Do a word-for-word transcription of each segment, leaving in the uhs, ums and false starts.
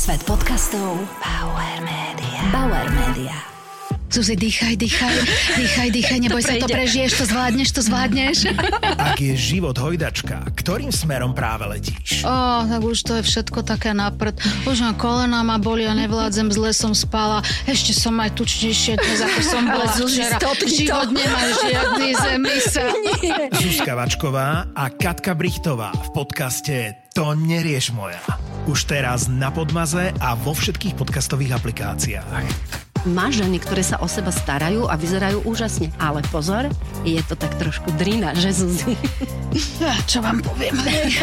Svet podcastov Bauer Media. Bauer Media. Zuzi, dýchaj, dýchaj, dýchaj, dýchaj, neboj sa, to prežiješ, to zvládneš, to zvládneš. Ak je život hojdačka, ktorým smerom práve letíš? Ó, tak už to je všetko také na prd. Už na kolena ma boli a nevládzem, zle som spala. Ešte som aj tučnejšie dnes, ako som bola včera. Život nemá žiadny zmysel. Zuzka Vačková a Katka Brichtová v podcaste To nerieš moja. Už teraz na Podmaze a vo všetkých podcastových aplikáciách. Má ženy, ktoré sa o seba starajú a vyzerajú úžasne. Ale pozor, je to tak trošku drina, že Zuzi? Čo vám poviem?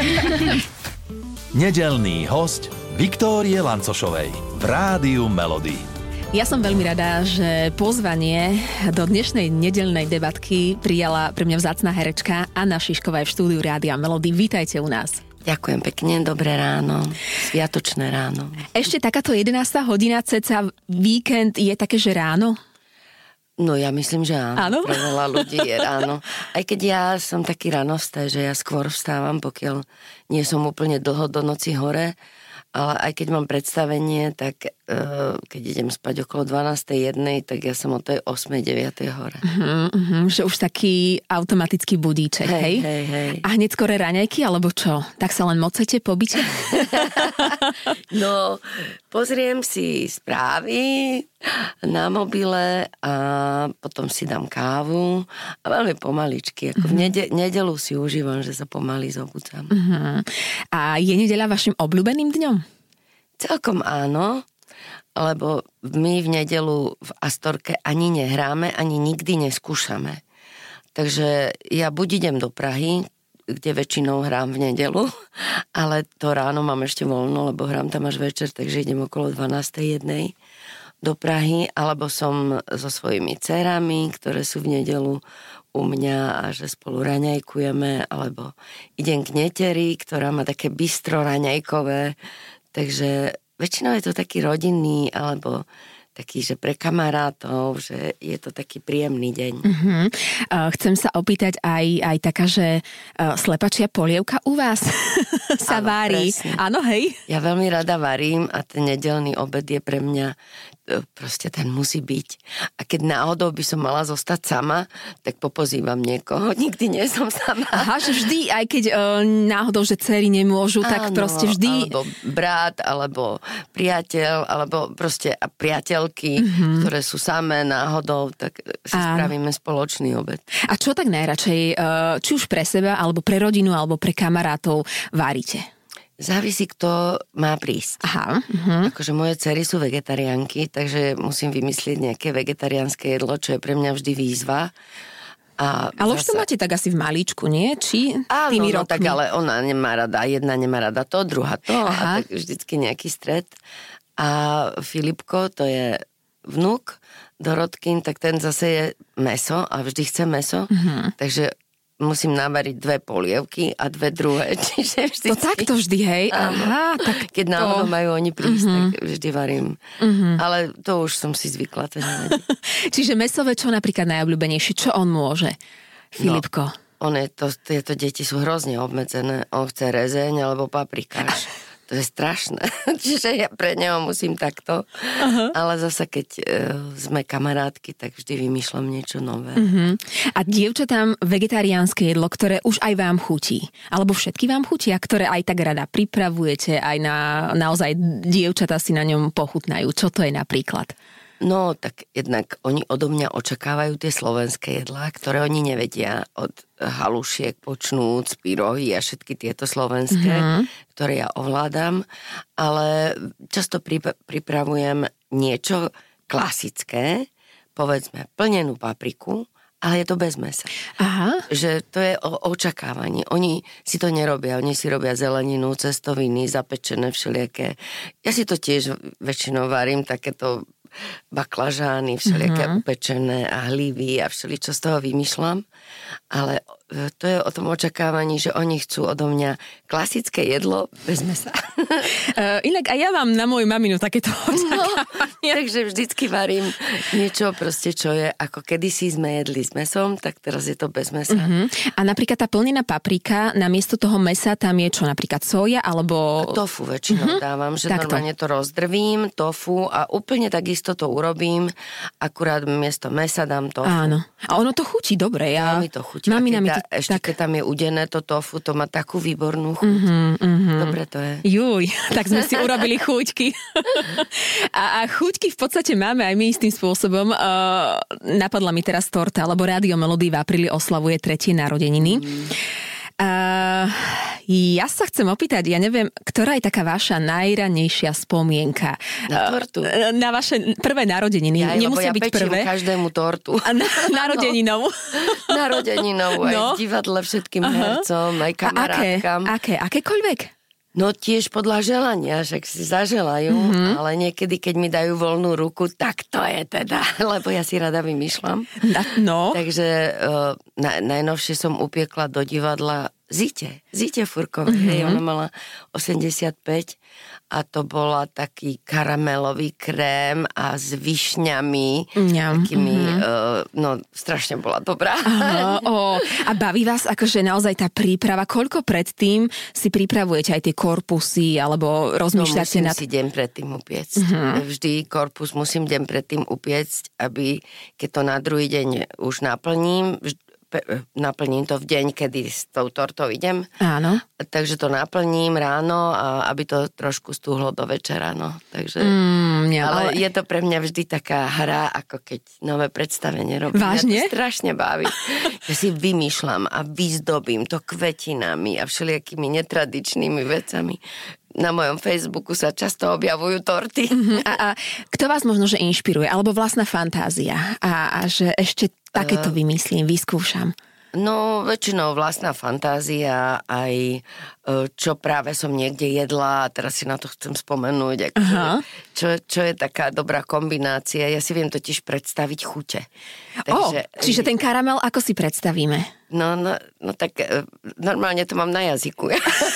Nedeľný hosť Viktórie Lancošovej v Rádiu Melody. Ja som veľmi rada, že pozvanie do dnešnej nedeľnej debatky prijala pre mňa vzácna herečka Anna Šišková v štúdiu Rádia Melody. Vítajte u nás. Ďakujem pekne, dobré ráno, sviatočné ráno. Ešte takáto jedenásta hodina, ceca víkend je také, že ráno? No ja myslím, že áno. Áno? Pre veľa ľudí je ráno. Aj keď ja som taký ranostaj, že ja skôr vstávam, pokiaľ nie som úplne dlho do noci hore, ale aj keď mám predstavenie, tak uh, keď idem spať okolo dvanástej jednej, tak ja som o tej ôsmej deviatej hore. Uh-huh, uh-huh, že už taký automatický budíček, hej? Hej, hej, hej. A hneď skore raňajky, alebo čo? Tak sa len mocete po byte? No, pozriem si správy na mobile a potom si dám kávu a veľmi pomaličky. Ako uh-huh. v nede- nedelu si užívam, že sa pomaly zobudzam. Uh-huh. A je nedeľa vašim obľúbeným dňom? Celkom áno, lebo my v nedelu v Astorke ani nehráme, ani nikdy neskúšame. Takže ja buď idem do Prahy, kde väčšinou hrám v nedelu, ale to ráno mám ešte voľno, lebo hrám tam až večer, takže idem okolo dvanástej jednej do Prahy, alebo som so svojimi dcerami, ktoré sú v nedelu u mňa a že spolu raňajkujeme, alebo idem k neteri, ktorá má také bistro raňajkové, takže väčšinou je to taký rodinný, alebo taký, že pre kamarátov, že je to taký príjemný deň. Uh-huh. Uh, chcem sa opýtať aj, aj taká, že uh, slepačia polievka u vás sa áno, vári. Presne. Áno, hej? Ja veľmi rada varím a ten nedeľný obed je pre mňa proste ten musí byť. A keď náhodou by som mala zostať sama, tak popozývam niekoho. Nikdy nie som sama. Aha, že vždy, aj keď uh, náhodou, že dcery nemôžu, áno, tak proste vždy... Alebo brat, alebo priateľ, alebo proste a priateľky, mm-hmm. ktoré sú samé náhodou, tak si áno. spravíme spoločný obed. A čo tak najradšej, uh, či už pre seba, alebo pre rodinu, alebo pre kamarátov varíte? Závisí, kto má prísť. Aha. Uh-huh. Akože moje dcery sú vegetariánky, takže musím vymyslieť nejaké vegetariánske jedlo, čo je pre mňa vždy výzva. A ale zasa... už to máte tak asi v malíčku, nie? Či áno, tými no, rokmi? tak ale ona nemá rada, jedna nemá rada to, druhá to. Aha. A tak vždycky nejaký stret. A Filipko, to je vnuk Dorotkin, tak ten zase je mäso a vždy chce mäso. Uh-huh. Takže musím navariť dve polievky a dve druhé. Čiže vždy... To takto vždy, hej? Aha, tak keď to... náhodou majú oni prísť, uh-huh. tak vždy varím. Uh-huh. Ale to už som si zvykla. To Čiže mäsové, čo napríklad najobľúbenejšie? Čo on môže? Filipko. No, on je to, tieto deti sú hrozne obmedzené. On chce rezeň alebo paprikáš. To je strašné. Čiže ja pre neho musím takto. Uh-huh. Ale zasa, keď e, sme kamarátky, tak vždy vymýšľam niečo nové. Uh-huh. A dievčatám vegetariánske jedlo, ktoré už aj vám chutí? Alebo všetky vám chutia, ktoré aj tak rada pripravujete, aj na, naozaj dievčatá si na ňom pochutnajú? Čo to je napríklad? No, tak jednak oni odo mňa očakávajú tie slovenské jedlá, ktoré oni nevedia, od halušiek počnúc, pyrohy a všetky tieto slovenské, mm-hmm. ktoré ja ovládam, ale často prip- pripravujem niečo klasické, povedzme plnenú papriku, ale je to bez mäsa. Aha. Že to je o očakávaní. Oni si to nerobia, oni si robia zeleninu, cestoviny, zapečené všelijaké. Ja si to tiež väčšinou varím, takéto baklažány, všelijaké uh-huh. upečené a hlivy a všeličo z toho vymýšľam, ale to je o tom očakávaní, že oni chcú odo mňa klasické jedlo bez mesa. Uh, inak aj ja mám na moju maminu takéto očakávanie. No, takže vždycky varím niečo proste, čo je, ako kedysi sme jedli s mesom, tak teraz je to bez mesa. Uh-huh. A napríklad tá plnená paprika, namiesto toho mesa tam je čo, napríklad soja, alebo... Tofu väčšinou uh-huh. dávam, že Takto. normálne to rozdrvím, tofu a úplne takisto to urobím, akurát miesto mesa dám tofu. Áno. A ono to chutí dobre. Ja... Veľmi to chutí. Mamina mi to... Ešte tak... keď tam je udené to tofu, to má takú výbornú chuť. Uh-huh, uh-huh. Dobre to je. Juj, tak sme si urobili chuťky. a, a chuťky v podstate máme aj my istým spôsobom. Uh, napadla mi teraz torta, lebo Rádio Melody v apríli oslavuje tretie narodeniny. Mm. Uh, ja sa chcem opýtať, ja neviem, ktorá je taká vaša najranejšia spomienka? Na tortu? Uh, na vaše prvé narodeniny. Ja, Nemusia ja byť prvé. Ja každému tortu. Na, narodeninovú. No. Narodeninovú, aj no. v divadle všetkým uh-huh. hercom, aj kamarátkam. A aké? Aké? Akékoľvek? No tiež podľa želania, však si zaželajú, mm-hmm. ale niekedy, keď mi dajú voľnú ruku, tak to je teda, lebo ja si rada vymýšľam. No. Takže uh, na, najnovšie som upiekla do divadla Zite, Zite Furkovej, mm-hmm. hej, ona mala osemdesiatpäť a to bola taký karamelový krém a s višňami, mm-hmm. takými, uh, no strašne bola dobrá. Aha, oh. A baví vás akože naozaj tá príprava, koľko predtým si pripravujete aj tie korpusy, alebo rozmýšľate no, nad... musím si deň predtým upiecť. Mm-hmm. Vždy korpus musím deň predtým upiecť, aby keď to na druhý deň už naplním, naplním to v deň, kedy s tou tortou idem. Áno. Takže to naplním ráno, a aby to trošku stúhlo do večera, no. Takže, mm, ja, ale, ale je to pre mňa vždy taká hra, ako keď nové predstavenie robím. Vážne? Mňa to strašne baví. Ja si vymýšľam a vyzdobím to kvetinami a všelijakými netradičnými vecami. Na mojom Facebooku sa často objavujú torty. Uh-huh. A, a kto vás možno, že inšpiruje? Alebo vlastná fantázia? A, a že ešte takéto vymyslím, vyskúšam. No, väčšinou vlastná fantázia, aj čo práve som niekde jedla a teraz si na to chcem spomenúť. Akože, čo, čo je taká dobrá kombinácia. Ja si viem totiž predstaviť chute. Takže, oh, čiže ten karamel, ako si predstavíme? No, no, no tak normálne to mám na jazyku.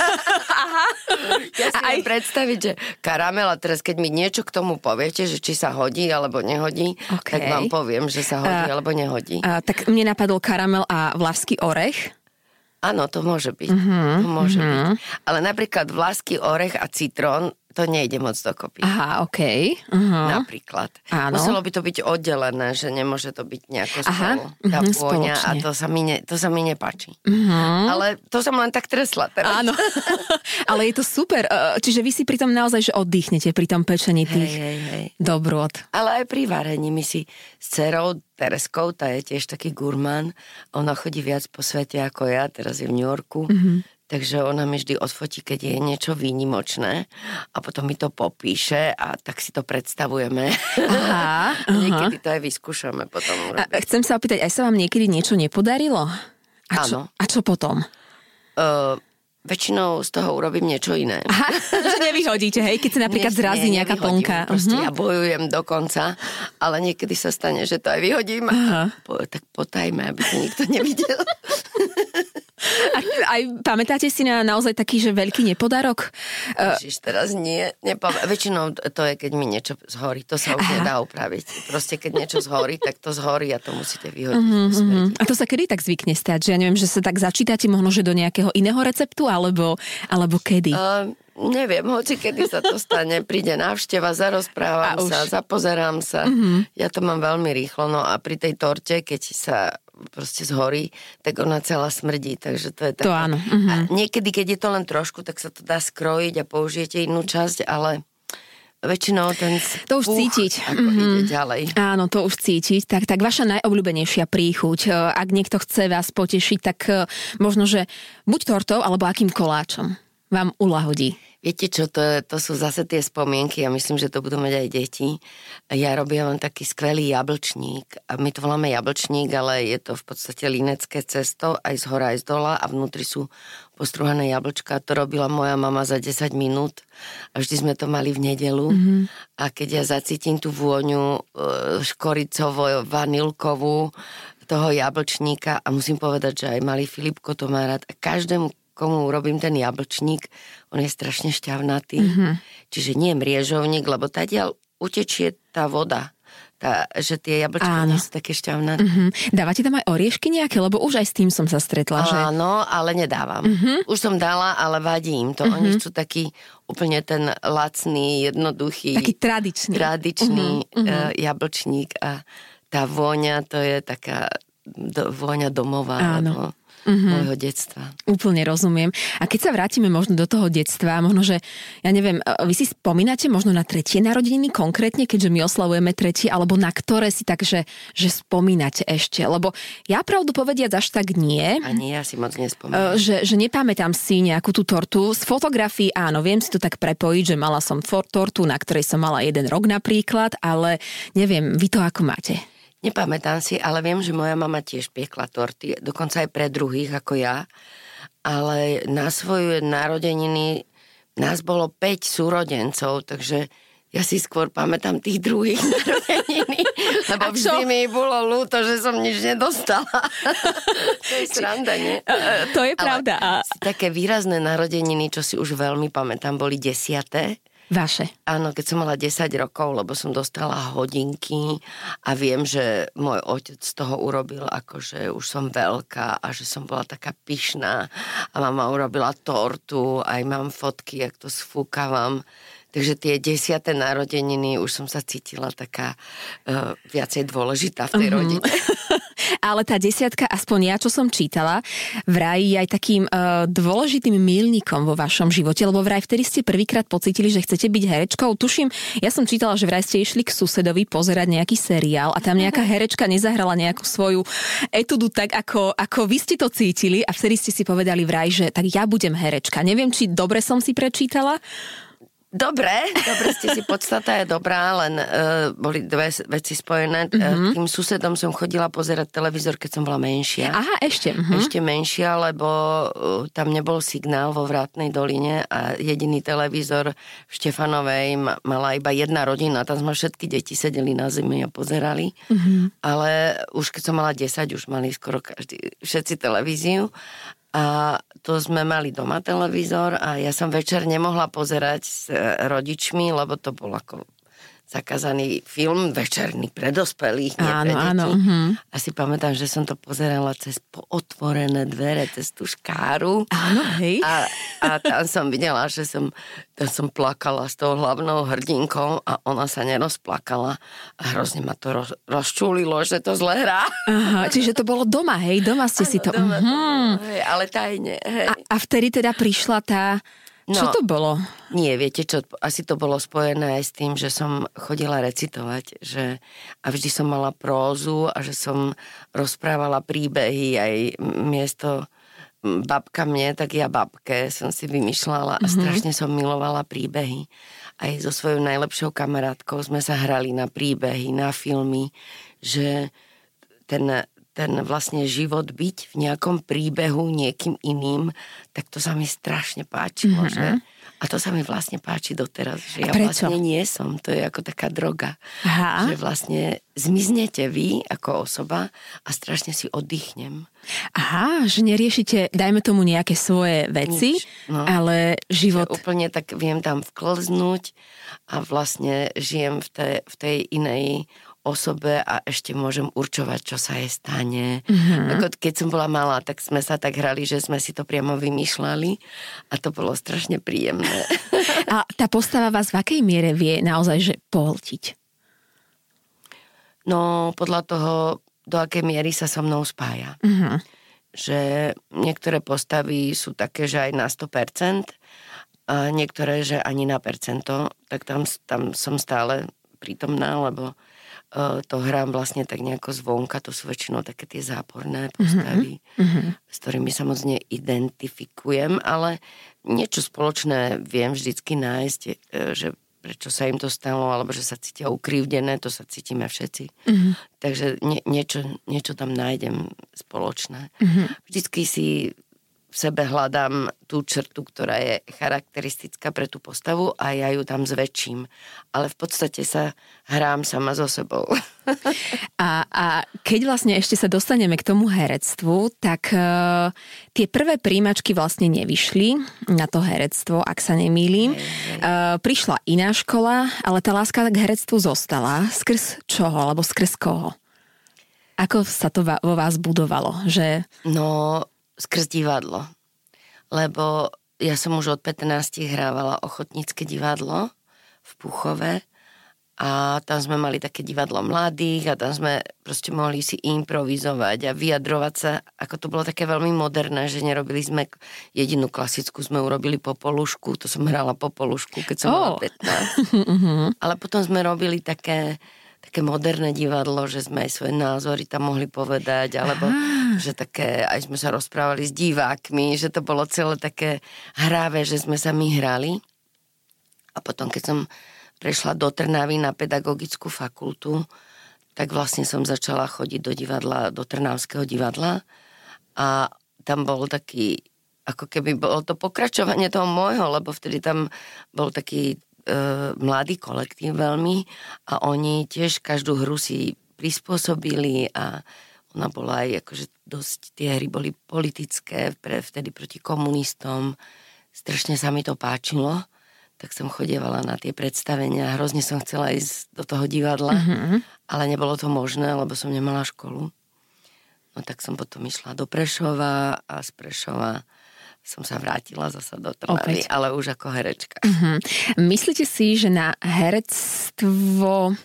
Aha. Ja si viem predstaviť, že karamel, a teraz keď mi niečo k tomu poviete, že či sa hodí alebo nehodí, okay. tak vám poviem, že sa hodí uh, alebo nehodí. Uh, tak mne napadol karamel a vlašský orech. Áno, to môže byť. Uh-huh, to môže uh-huh. byť. Ale napríklad vlašský orech a citrón, to nejde moc dokopy. Aha, okej. Okay. Uh-huh. Napríklad. Áno. Muselo by to byť oddelené, že nemôže to byť nejako spolu. Aha, tá uh-huh, vôňa a to sa mi, ne, to sa mi nepáči. Uh-huh. Ale to som len tak tresla teraz. Áno. Ale je to super. Čiže vy si pri tom naozaj, že oddychnete pri tom pečení tých hej, hej, hej. dobrôt. Ale aj pri varení. My si s dcerou Tereskou, tá je tiež taký gurmán. Ona chodí viac po svete ako ja, teraz je v New Yorku. Uh-huh. Takže ona mi vždy odfotí, keď je niečo výnimočné a potom mi to popíše a tak si to predstavujeme. Aha, aha. Niekedy to aj vyskúšame potom. A chcem sa opýtať, aj sa vám niekedy niečo nepodarilo? A čo, Áno. A čo potom? Uh, väčšinou z toho urobím niečo iné. Aha, že nevyhodíte, hej? Keď sa napríklad nie, zrazí nie, nejaká plnka. Proste uh-huh. ja bojujem dokonca, ale niekedy sa stane, že to aj vyhodím. Uh-huh. Po, tak potajme, aby to nikto nevidel. A aj pamätáte si na naozaj taký, že veľký nepodarok? Ježiš, teraz nie. Nepam- Väčšinou to je, keď mi niečo zhorí. To sa už Aha. nedá upraviť. Proste, keď niečo zhorí, tak to zhorí a to musíte vyhodiť. Uh-huh, uh-huh. A to sa kedy tak zvykne stať? Že ja neviem, že sa tak začítate možno, že do nejakého iného receptu, alebo, alebo kedy? Uh, neviem, hoci kedy sa to stane. Príde návšteva, zarozprávam sa, zapozerám sa. Uh-huh. Ja to mám veľmi rýchlo. No a pri tej torte, keď sa proste zhorí, tak ona celá smrdí, takže to je také. To áno. Uh-huh. A niekedy, keď je to len trošku, tak sa to dá skrojiť a použijete inú časť, ale väčšinou ten to už cítiť. Ako uh-huh. ide ďalej. Áno, to už cítiť. Tak, tak vaša najobľúbenejšia príchuť, ak niekto chce vás potešiť, tak možno, že buď tortou, alebo akým koláčom vám uľahodí. Viete čo, to, to sú zase tie spomienky a myslím, že to budú mať aj deti. Ja robím len taký skvelý jablčník a my to voláme jablčník, ale je to v podstate linecké cesto aj z hora, aj z dola a vnútri sú postruhané jablčka. To robila moja mama za desať minút a vždy sme to mali v nedeľu. Mm-hmm. A keď ja zacítim tú vôňu škoricovo-vanilkovú, to toho jablčníka a musím povedať, že aj malý Filipko to má rád a každému, komu robím ten jablčník, on je strašne šťavnatý. Mm-hmm. Čiže nie mriežovník, lebo tadiaľ utečie tá voda. Tá, že tie jablčka nie sú také šťavnaté. Mm-hmm. Dávate tam aj oriešky nejaké? Lebo už aj s tým som sa stretla. Že... Áno, ale nedávam. Mm-hmm. Už som dala, ale vadí im to. Mm-hmm. Oni chcú taký úplne ten lacný, jednoduchý. Taký tradičný. Tradičný mm-hmm. uh, jablčník a tá vôňa, to je taká do, vôňa domová. Áno. Lebo Mm-hmm. môjho detstva. Úplne rozumiem. A keď sa vrátime možno do toho detstva, možno, že, ja neviem, vy si spomínate možno na tretie narodeniny konkrétne, keďže my oslavujeme tretie, alebo na ktoré si tak, že, že spomínate ešte? Lebo ja pravdu povediac až tak nie. Ani ja si moc nespomínam. Že, že nepamätám si nejakú tú tortu. Z fotografií áno, viem si to tak prepojiť, že mala som tortu, na ktorej som mala jeden rok napríklad, ale neviem, vy to ako máte? Nepamätám si, ale viem, že moja mama tiež piekla torty, dokonca aj pre druhých ako ja, ale na svoje narodeniny nás bolo päť súrodencov, takže ja si skôr pamätám tých druhých narodeniny, lebo vždy mi bolo ľúto, že som nič nedostala. To je sranda, nie? To je pravda. Ale také výrazné narodeniny, čo si už veľmi pamätám, boli desiaté. Vaše. Áno, keď som mala desať rokov, lebo som dostala hodinky a viem, že môj otec z toho urobil akože už som veľká a že som bola taká pyšná a mama urobila tortu, aj mám fotky, jak to sfúkavam. Takže tie desiate narodeniny už som sa cítila taká uh, viacej dôležitá v tej uh-huh. rodine. Ale tá desiatka, aspoň ja, čo som čítala, vraj je aj takým uh, dôležitým míľnikom vo vašom živote, lebo vraj vtedy ste prvýkrát pocítili, že chcete byť herečkou. Tuším, ja som čítala, že vraj ste išli k susedovi pozerať nejaký seriál a tam nejaká herečka nezahrala nejakú svoju etudu tak, ako, ako vy ste to cítili a vtedy ste si povedali vraj, že tak ja budem herečka. Neviem, či dobre som si prečítala. Dobre, dobre ste si, podstata je dobrá, len uh, boli dve veci spojené. Mm-hmm. Tým susedom som chodila pozerať televízor, keď som bola menšia. Aha, ešte. Mm-hmm. Ešte menšia, lebo uh, tam nebol signál vo Vrátnej doline a jediný televízor v Štefanovej mala iba jedna rodina. Tam sme všetky deti sedeli na zemi a pozerali. Mm-hmm. Ale už keď som mala desať, už mali skoro každý, všetci televíziu. A to sme mali doma televízor a ja som večer nemohla pozerať s rodičmi, lebo to bol ako zakázaný film večerný pre dospelých, nie áno, pre deti. Áno, uh-huh. A si pamätám, že som to pozerala cez pootvorené dvere, cez tú škáru. Áno, hej. A, a tam som videla, že som, tam som plakala s tou hlavnou hrdinkou a ona sa nerozplakala. A hrozne ma to roz, rozčúlilo, že to zle hrá. Aha, čiže to bolo doma, hej? Doma ste áno, si to... Doma, uh-huh. doma, hej, ale tajne. Hej. A, a vtedy teda prišla tá... No, čo to bolo? Nie, viete čo, asi to bolo spojené aj s tým, že som chodila recitovať, že a vždy som mala prózu a že som rozprávala príbehy aj miesto babka mne, tak ja babke som si vymýšľala a mm-hmm. strašne som milovala príbehy. Aj so svojou najlepšou kamarátkou sme sa hrali na príbehy, na filmy, že ten... ten vlastne život byť v nejakom príbehu niekým iným, tak to sa mi strašne páčilo, mm-hmm. že? A to sa mi vlastne páči doteraz, že ja vlastne nie som. To je ako taká droga. Aha. Že vlastne zmiznete vy ako osoba a strašne si oddychnem. Aha, že neriešite, dajme tomu nejaké svoje veci, no, ale život... Že úplne tak viem tam vklznúť a vlastne žijem v tej, v tej inej osobe a ešte môžem určovať, čo sa jej stane. Mm-hmm. Ako keď som bola malá, tak sme sa tak hrali, že sme si to priamo vymýšľali a to bolo strašne príjemné. A tá postava vás v akej miere vie naozaj že pohltiť? No, podľa toho, do akej miery sa so mnou spája. Mm-hmm. Že niektoré postavy sú také, že aj na sto percent a niektoré, že ani na percento, tak tam, tam som stále prítomná, lebo to hrám vlastne tak nejako zvonka, to sú väčšinou také tie záporné postavy, mm-hmm. s ktorými sa moc neidentifikujem, ale niečo spoločné viem vždycky nájsť, že prečo sa im to stalo, alebo že sa cítia ukrivdené, to sa cítime všetci. Mm-hmm. Takže nie, niečo, niečo tam nájdem spoločné. Mm-hmm. Vždycky si v sebe hľadám tú črtu, ktorá je charakteristická pre tú postavu a ja ju tam zväčším. Ale v podstate sa hrám sama so sebou. A, a keď vlastne ešte sa dostaneme k tomu herectvu, tak uh, tie prvé príjmačky vlastne nevyšli na to herectvo, ak sa nemýlim. Uh, prišla iná škola, ale tá láska k herectvu zostala. Skrz čoho, alebo skrz koho? Ako sa to vo vás budovalo? Že... No... skrz divadlo. Lebo ja som už od pätnástich hrávala ochotnícke divadlo v Púchove a tam sme mali také divadlo mladých a tam sme proste mohli si improvizovať a vyjadrovať sa, ako to bolo také veľmi moderné, že nerobili sme jedinú klasickú, sme urobili Popolušku, to som hrala Popolušku, keď som oh. mala pätnásť. Ale potom sme robili také také moderné divadlo, že sme aj svoje názory tam mohli povedať, alebo Aha. že také, aj sme sa rozprávali s divákmi, že to bolo celé také hravé, že sme sa my hrali. A potom, keď som prešla do Trnavy na pedagogickú fakultu, tak vlastne som začala chodiť do divadla, do Trnavského divadla a tam bol taký, ako keby bolo to pokračovanie toho môjho, lebo vtedy tam bol taký mladý kolektív veľmi a oni tiež každú hru si prispôsobili a ona bola aj akože dosť, tie hry boli politické pre, vtedy proti komunistom. Strašne sa mi to páčilo, tak som chodievala na tie predstavenia. Hrozne som chcela ísť do toho divadla, mm-hmm. ale nebolo to možné, lebo som nemala školu. No tak som potom išla do Prešova a z Prešova som sa vrátila zasa do Trnavy, ale už ako herečka. Uh-huh. Myslíte si, že na herectvo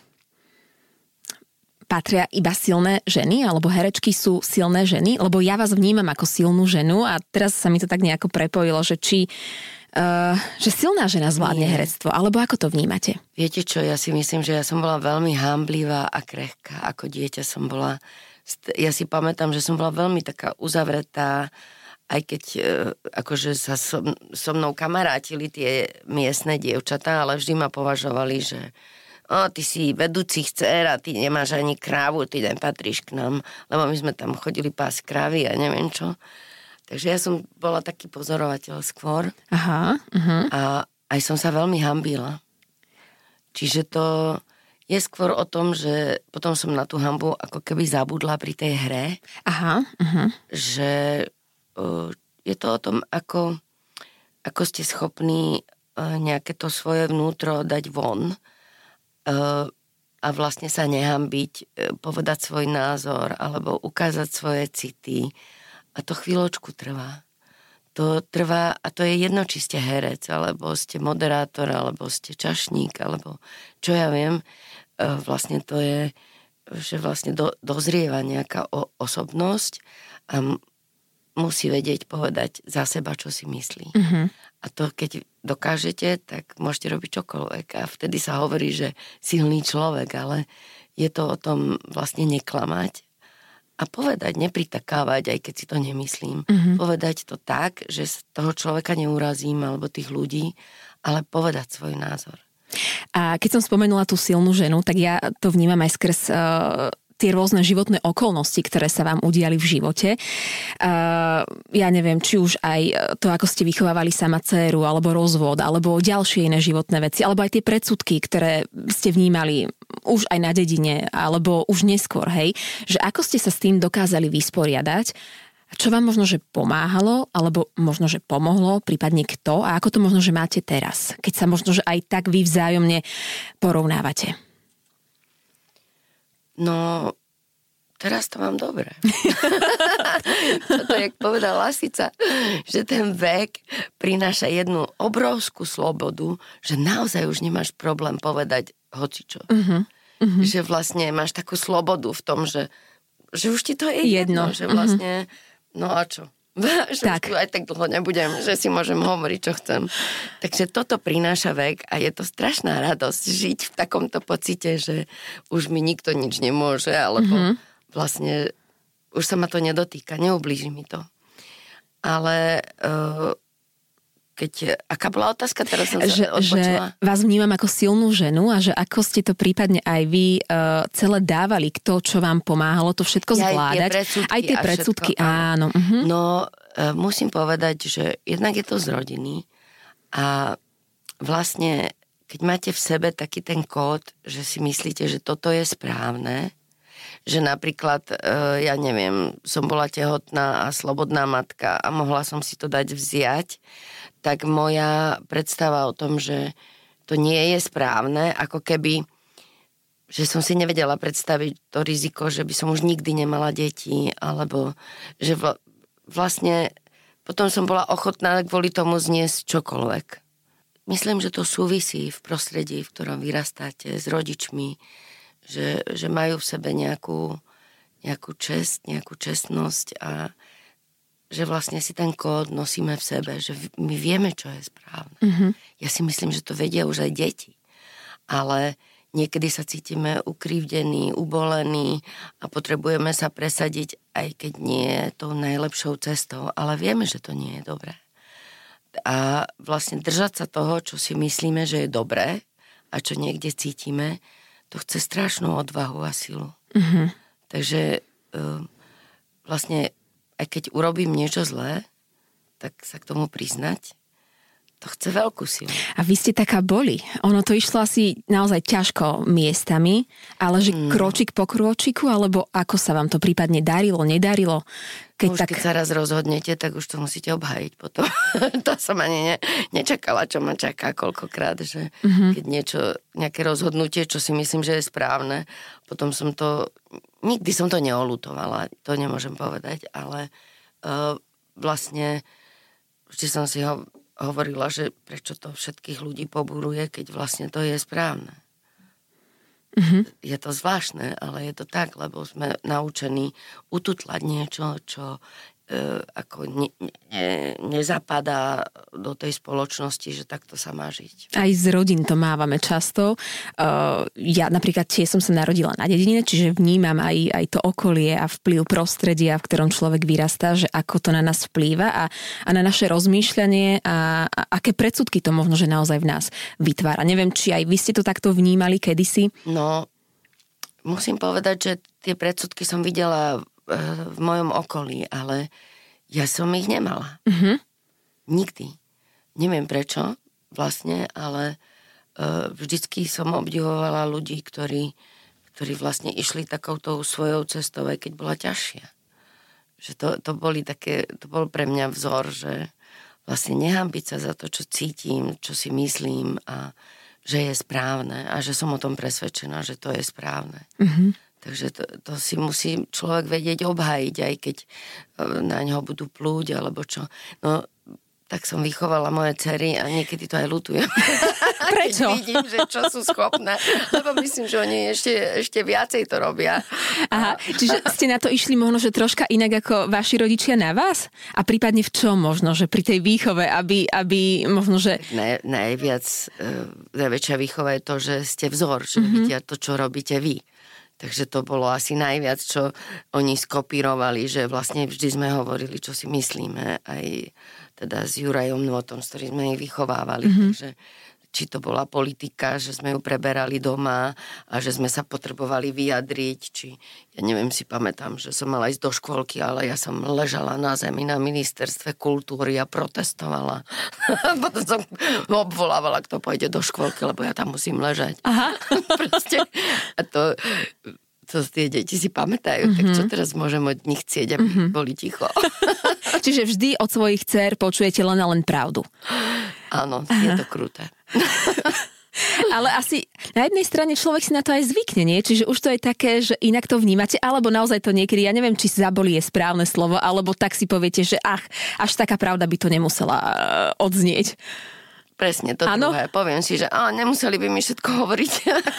patria iba silné ženy, alebo herečky sú silné ženy? Lebo ja vás vnímam ako silnú ženu a teraz sa mi to tak nejako prepojilo, že či uh, že silná žena zvládne Nie. herectvo, alebo ako to vnímate? Viete čo, ja si myslím, že ja som bola veľmi hanblivá a krehká. Ako dieťa som bola, ja si pamätám, že som bola veľmi taká uzavretá, aj keď akože sa so, so mnou kamarátili tie miestne dievčatá, ale vždy ma považovali, že o, ty si vedúci dcér a ty nemáš ani krávu, ty nepatríš k nám, lebo my sme tam chodili pásť krávy a neviem čo. Takže ja som bola taký pozorovateľ skôr. Aha, uh-huh. A aj som sa veľmi hanbila. Čiže to je skôr o tom, že potom som na tú hanbu ako keby zabudla pri tej hre. Aha, uh-huh. Že je to o tom, ako, ako ste schopní nejaké to svoje vnútro dať von a vlastne sa nehanbiť, povedať svoj názor alebo ukázať svoje city. A to chvíľočku trvá. To trvá a to je jedno, či ste herec, alebo ste moderátor, alebo ste čašník, alebo čo ja viem. Vlastne to je, že vlastne do, dozrieva nejaká o, osobnosť a musí vedieť povedať za seba, čo si myslí. Uh-huh. A to, keď dokážete, tak môžete robiť čokoľvek. A vtedy sa hovorí, že silný človek, ale je to o tom vlastne neklamať a povedať, nepritakávať, aj keď si to nemyslím. Uh-huh. Povedať to tak, že toho človeka neurazím, alebo tých ľudí, ale povedať svoj názor. A keď som spomenula tú silnú ženu, tak ja to vnímam aj skrz Uh... tie rôzne životné okolnosti, ktoré sa vám udiali v živote. Uh, ja neviem, či už aj to, ako ste vychovávali sama dcéru, alebo rozvod, alebo ďalšie iné životné veci, alebo aj tie predsudky, ktoré ste vnímali už aj na dedine, alebo už neskôr, hej, že ako ste sa s tým dokázali vysporiadať, čo vám možno, že pomáhalo, alebo možno, že pomohlo, prípadne kto, a ako to možno, že máte teraz, keď sa možno, že aj tak vy vzájomne porovnávate. No, teraz to mám dobre. Toto, jak povedala Lasica, že ten vek prináša jednu obrovskú slobodu, že naozaj už nemáš problém povedať hocičo. Uh-huh, uh-huh. Že vlastne máš takú slobodu v tom, že, že už ti to je jedno. jedno že vlastne, uh-huh. no a čo? Že tak. Už aj tak dlho nebudem, že si môžem hovoriť, čo chcem. Takže toto prináša vek a je to strašná radosť žiť v takomto pocite, že už mi nikto nič nemôže, alebo mm-hmm. vlastne už sa ma to nedotýka, neublíži mi to. Ale uh, keď... Aká bola otázka? Teraz som že, sa odpočula. Že vás vnímam ako silnú ženu a že ako ste to prípadne aj vy uh, celé dávali k to, čo vám pomáhalo to všetko zvládať. Aj tie predsudky. Aj tie predsudky, všetko, áno. Uh-huh. No, uh, musím povedať, že jednak je to z rodiny a vlastne, keď máte v sebe taký ten kód, že si myslíte, že toto je správne, že napríklad, ja neviem, som bola tehotná a slobodná matka a mohla som si to dať vziať, tak moja predstava o tom, že to nie je správne, ako keby, že som si nevedela predstaviť to riziko, že by som už nikdy nemala deti, alebo že vlastne potom som bola ochotná kvôli tomu zniesť čokoľvek. Myslím, že to súvisí v prostredí, v ktorom vyrastáte s rodičmi, Že, že majú v sebe nejakú, nejakú česť, nejakú čestnosť a že vlastne si ten kód nosíme v sebe, že my vieme, čo je správne. Mm-hmm. Ja si myslím, že to vedia už aj deti. Ale niekedy sa cítime ukrivdení, ubolení a potrebujeme sa presadiť, aj keď nie je tou najlepšou cestou, ale vieme, že to nie je dobré. A vlastne držať sa toho, čo si myslíme, že je dobré a čo niekde cítime, to chce strašnú odvahu a silu. Uh-huh. Takže um, vlastne, aj keď urobím niečo zlé, tak sa k tomu priznať, to chce veľkú silu. A vy ste taká boli. Ono to išlo asi naozaj ťažko miestami, ale že mm. kročík po kročiku, alebo ako sa vám to prípadne darilo, nedarilo? Keď už tak... keď sa raz rozhodnete, tak už to musíte obhájiť potom. To som ani ne, nečakala, čo ma čaká koľkokrát, že mm-hmm. keď niečo, nejaké rozhodnutie, čo si myslím, že je správne, potom som to, nikdy som to neolutovala, to nemôžem povedať, ale uh, vlastne vždy som si ho hovorila, že prečo to všetkých ľudí pobúruje, keď vlastne to je správne. Mm-hmm. Je to zvláštne, ale je to tak, lebo sme naučení ututlať niečo, čo e, ako ne, ne, nezapadá do tej spoločnosti, že takto sa má žiť. Aj z rodín to mávame často. Uh, ja napríklad tiež som sa narodila na dedine, čiže vnímam aj, aj to okolie a vplyv prostredia, v ktorom človek vyrastá, že ako to na nás vplýva a, a na naše rozmýšľanie a, a aké predsudky to možno, že naozaj v nás vytvára. Neviem, či aj vy ste to takto vnímali kedysi? No, musím povedať, že tie predsudky som videla v mojom okolí, ale ja som ich nemala. Uh-huh. Nikdy. Neviem prečo vlastne, ale uh, vždycky som obdivovala ľudí, ktorí, ktorí vlastne išli takouto svojou cestou, aj keď bola ťažšia. Že to, to boli také, to bol pre mňa vzor, že vlastne nehambiť sa za to, čo cítim, čo si myslím a že je správne a že som o tom presvedčená, že to je správne. Uh-huh. Takže to, to si musí človek vedieť obhájiť, aj keď na ňoho budú plúť, alebo čo. No, tak som vychovala moje dcery a niekedy to aj ľutujem. Prečo? Keď vidím, že čo sú schopné. Lebo myslím, že oni ešte, ešte viacej to robia. Aha, čiže ste na to išli možno, že troška inak ako vaši rodičia na vás? A prípadne v čom možno, že pri tej výchove, aby, aby možno, že... Naj, najviac, najväčšia výchova je to, že ste vzor, že mm-hmm. vidia to, čo robíte vy. Takže to bolo asi najviac, čo oni skopírovali, že vlastne vždy sme hovorili, čo si myslíme, aj teda s Jurajom Nvotom, s ktorým sme ich vychovávali. Mm-hmm. Takže či to bola politika, že sme ju preberali doma a že sme sa potrebovali vyjadriť, či ja neviem, si pamätám, že som mala ísť do škôlky, ale ja som ležala na zemi na ministerstve kultúry a protestovala. Potom som obvolávala, kto pôjde do škôlky, lebo ja tam musím ležať. Aha. Proste. A to... To tie deti si pamätajú, mm-hmm. tak čo teraz môžem od nich chcieť, aby mm-hmm. boli ticho. Čiže vždy od svojich dcér počujete len a len pravdu. Áno, je to kruté. Ale asi na jednej strane človek si na to aj zvykne, nie? Čiže už to je také, že inak to vnímate, alebo naozaj to niekedy, ja neviem, či zabolí je správne slovo, alebo tak si poviete, že ach, až taká pravda by to nemusela uh, odznieť. Presne, to ano? Druhé. Poviem si, že á, nemuseli by mi všetko hovoriť.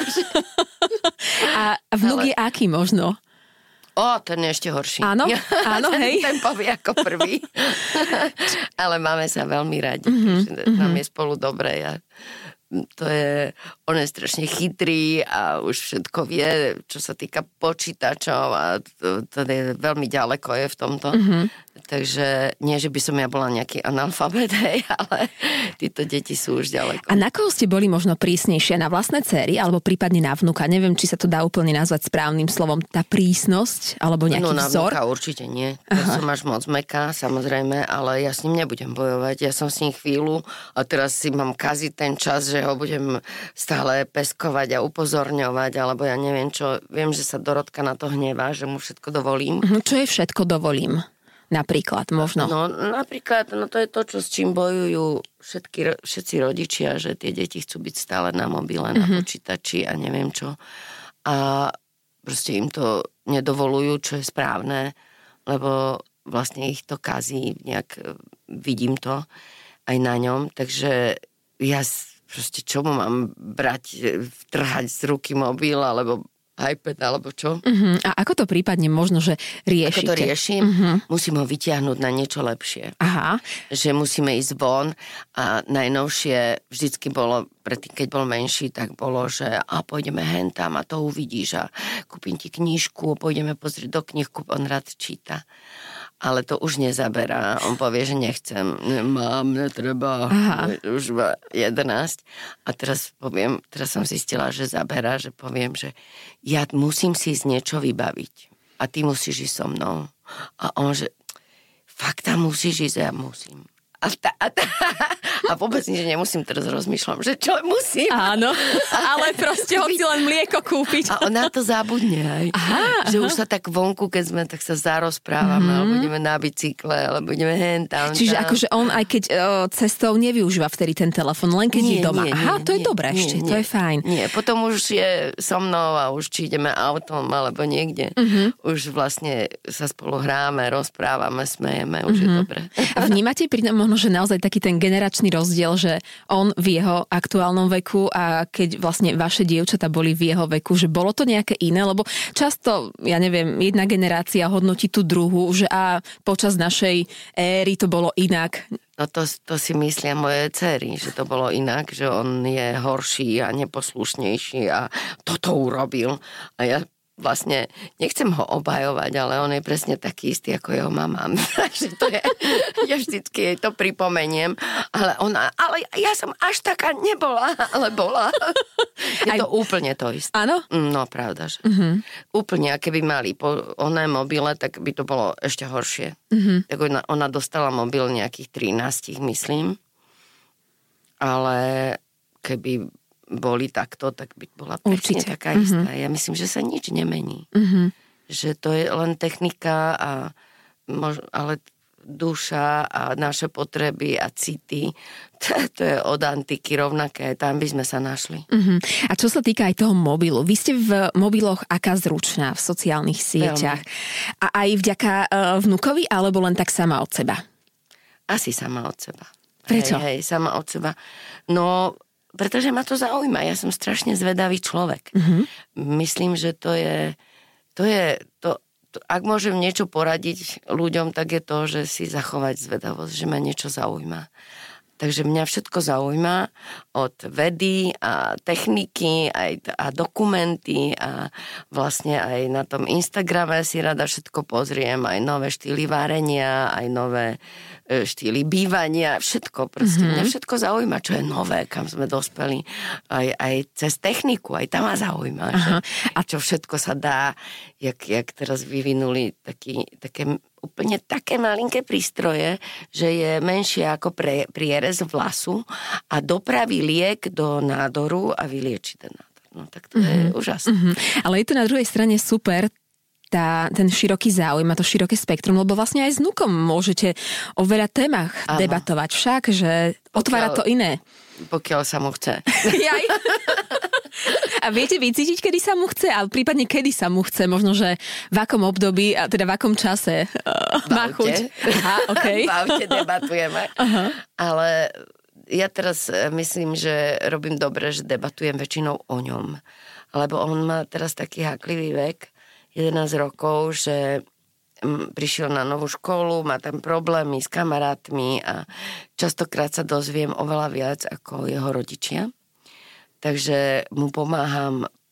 A vnuk Ale... je aký možno? Ó, ten je ešte horší. Áno, áno, hej. Ten povie ako prvý. Ale máme sa veľmi radi. Mm-hmm. Nám je spolu dobre. Ja... To je, on je strašne chytrý a už všetko vie, čo sa týka počítačov a to, to je veľmi ďaleko je v tomto. Mm-hmm. Takže nie, že by som ja bola nejaký analfabet, hej, ale títo deti sú už ďaleko. A na koho ste boli možno prísnejšie? Na vlastné dcery alebo prípadne na vnuka? Neviem, či sa to dá úplne nazvať správnym slovom. Tá prísnosť alebo nejaký vzor? No na vzor? vnuka určite nie. Ja som až moc mäkká, samozrejme, ale ja s ním nebudem bojovať. Ja som s ním chvíľu a teraz si mám kaziť ten čas, že ho budem stále peskovať a upozorňovať, alebo ja neviem čo. Viem, že sa Dorotka na to hnevá, že mu všetko dovolím. Čo je všetko dovolím? Napríklad, možno. No, napríklad, no to je to, čo s čím bojujú všetky, všetci rodičia, že tie deti chcú byť stále na mobile, mm-hmm. na počítači a neviem čo. A proste im to nedovolujú, čo je správne, lebo vlastne ich to kazí, nejak vidím to aj na ňom, takže ja proste čo mu mám brať, trhať z ruky mobil, alebo iPad, alebo čo. Uh-huh. A ako to prípadne možno, že riešite? Ako to riešim? Uh-huh. Musím ho vyťahnuť na niečo lepšie. Aha. Že musíme ísť von a najnovšie vždycky bolo, predtým, keď bol menší, tak bolo, že a pôjdeme hen tam a to uvidíš a kúpim ti knižku, pôjdeme pozrieť do knih, on rád číta. Ale to už nezaberá. On povie, že nechcem. Nemám, netreba. Aha. Už má jedenásť. A teraz poviem, teraz som zistila, že zaberá, že poviem, že ja musím si ísť niečo vybaviť. A ty musíš ísť so mnou. A on, že fakt tam musíš ísť, ja musím. A, ta, a, ta, a vôbec nič nemusím, teraz rozmýšľam, že čo musím. Áno, ale proste ho si len mlieko kúpiť. A on na to zabudne aj. Aha, že aha. Už sa tak vonku, keď sme, tak sa zarozprávame, mm-hmm. alebo ideme na bicykle, alebo ideme hen tam. Čiže tam. akože on aj keď o, cestou nevyužíva vtedy ten telefon, len keď nie, je doma. Nie, Aha, nie, to je dobré nie, ešte, nie, to je fajn. Nie, potom už je so mnou a už či ideme autom, alebo niekde. Mm-hmm. Už vlastne sa spolu hráme, rozprávame, smejeme, už mm-hmm. je dobré. A vnímate pri možno, že naozaj taký ten generačný rozdiel, že on v jeho aktuálnom veku a keď vlastne vaše dievčatá boli v jeho veku, že bolo to nejaké iné, lebo často, ja neviem, jedna generácia hodnotí tú druhú, že a počas našej éry to bolo inak. No to, to si myslia moje dcery, že to bolo inak, že on je horší a neposlušnejší a toto urobil. A ja vlastne nechcem ho obhajovať, ale on je presne taký istý ako jeho mama. Takže to je, ja vždycky jej to pripomeniem, ale ona, ale ja som až taká nebola, ale bola. Je to Aj... úplne to isté. Áno? No, pravda, že. Uh-huh. Úplne, a keby mali po oné mobile, tak by to bolo ešte horšie. Uh-huh. Tak ona, ona dostala mobil nejakých trinásť, myslím, ale keby boli takto, tak by bola presne Určite. Taká istá. Uh-huh. Ja myslím, že sa nič nemení. Uh-huh. Že to je len technika, a mož, ale duša a naše potreby a city, to, to je od antiky rovnaké, tam by sme sa našli. Uh-huh. A čo sa týka aj toho mobilu, vy ste v mobiloch aká zručná v sociálnych sieťach? Veľmi. A aj vďaka uh, vnukovi, alebo len tak sama od seba? Asi sama od seba. Prečo? Hej, hej, sama od seba. No, pretože ma to zaujíma. Ja som strašne zvedavý človek. Mm-hmm. Myslím, že to je, to je to, to, ak môžem niečo poradiť ľuďom, tak je to, že si zachovať zvedavosť, že ma niečo zaujíma. Takže mňa všetko zaujíma od vedy a techniky aj, a dokumenty a vlastne aj na tom Instagrame si rada všetko pozriem, aj nové štýly varenia, aj nové štýly bývania, všetko proste. Mm-hmm. Mňa všetko zaujíma, čo je nové, kam sme dospeli. Aj, aj cez techniku, aj tam ma zaujíma. Že, a čo všetko sa dá, jak, jak teraz vyvinuli taký, také, úplne také malinké prístroje, že je menšie ako pre, prierez vlasu a dopraví liek do nádoru a vylieči ten nádor. No tak to mm-hmm. je úžasné. Mm-hmm. Ale je to na druhej strane super, Tá, ten široký záujem a to široké spektrum, lebo vlastne aj s vnukom môžete o veľa témach Áno. debatovať však, že pokiaľ, otvára to iné. Pokiaľ sa mu chce. Jaj. A viete vycítiť, kedy sa mu chce, ale prípadne kedy sa mu chce, možno, že v akom období, a teda v akom čase uh, má chuť. Aha, okay. V aute debatujeme. Uh-huh. Ale ja teraz myslím, že robím dobre, že debatujem väčšinou o ňom. Lebo on má teraz taký háklivý vek, jedenásť rokov, že prišiel na novú školu, má tam problémy s kamarátmi a častokrát sa dozviem oveľa viac ako jeho rodičia. Takže mu pomáham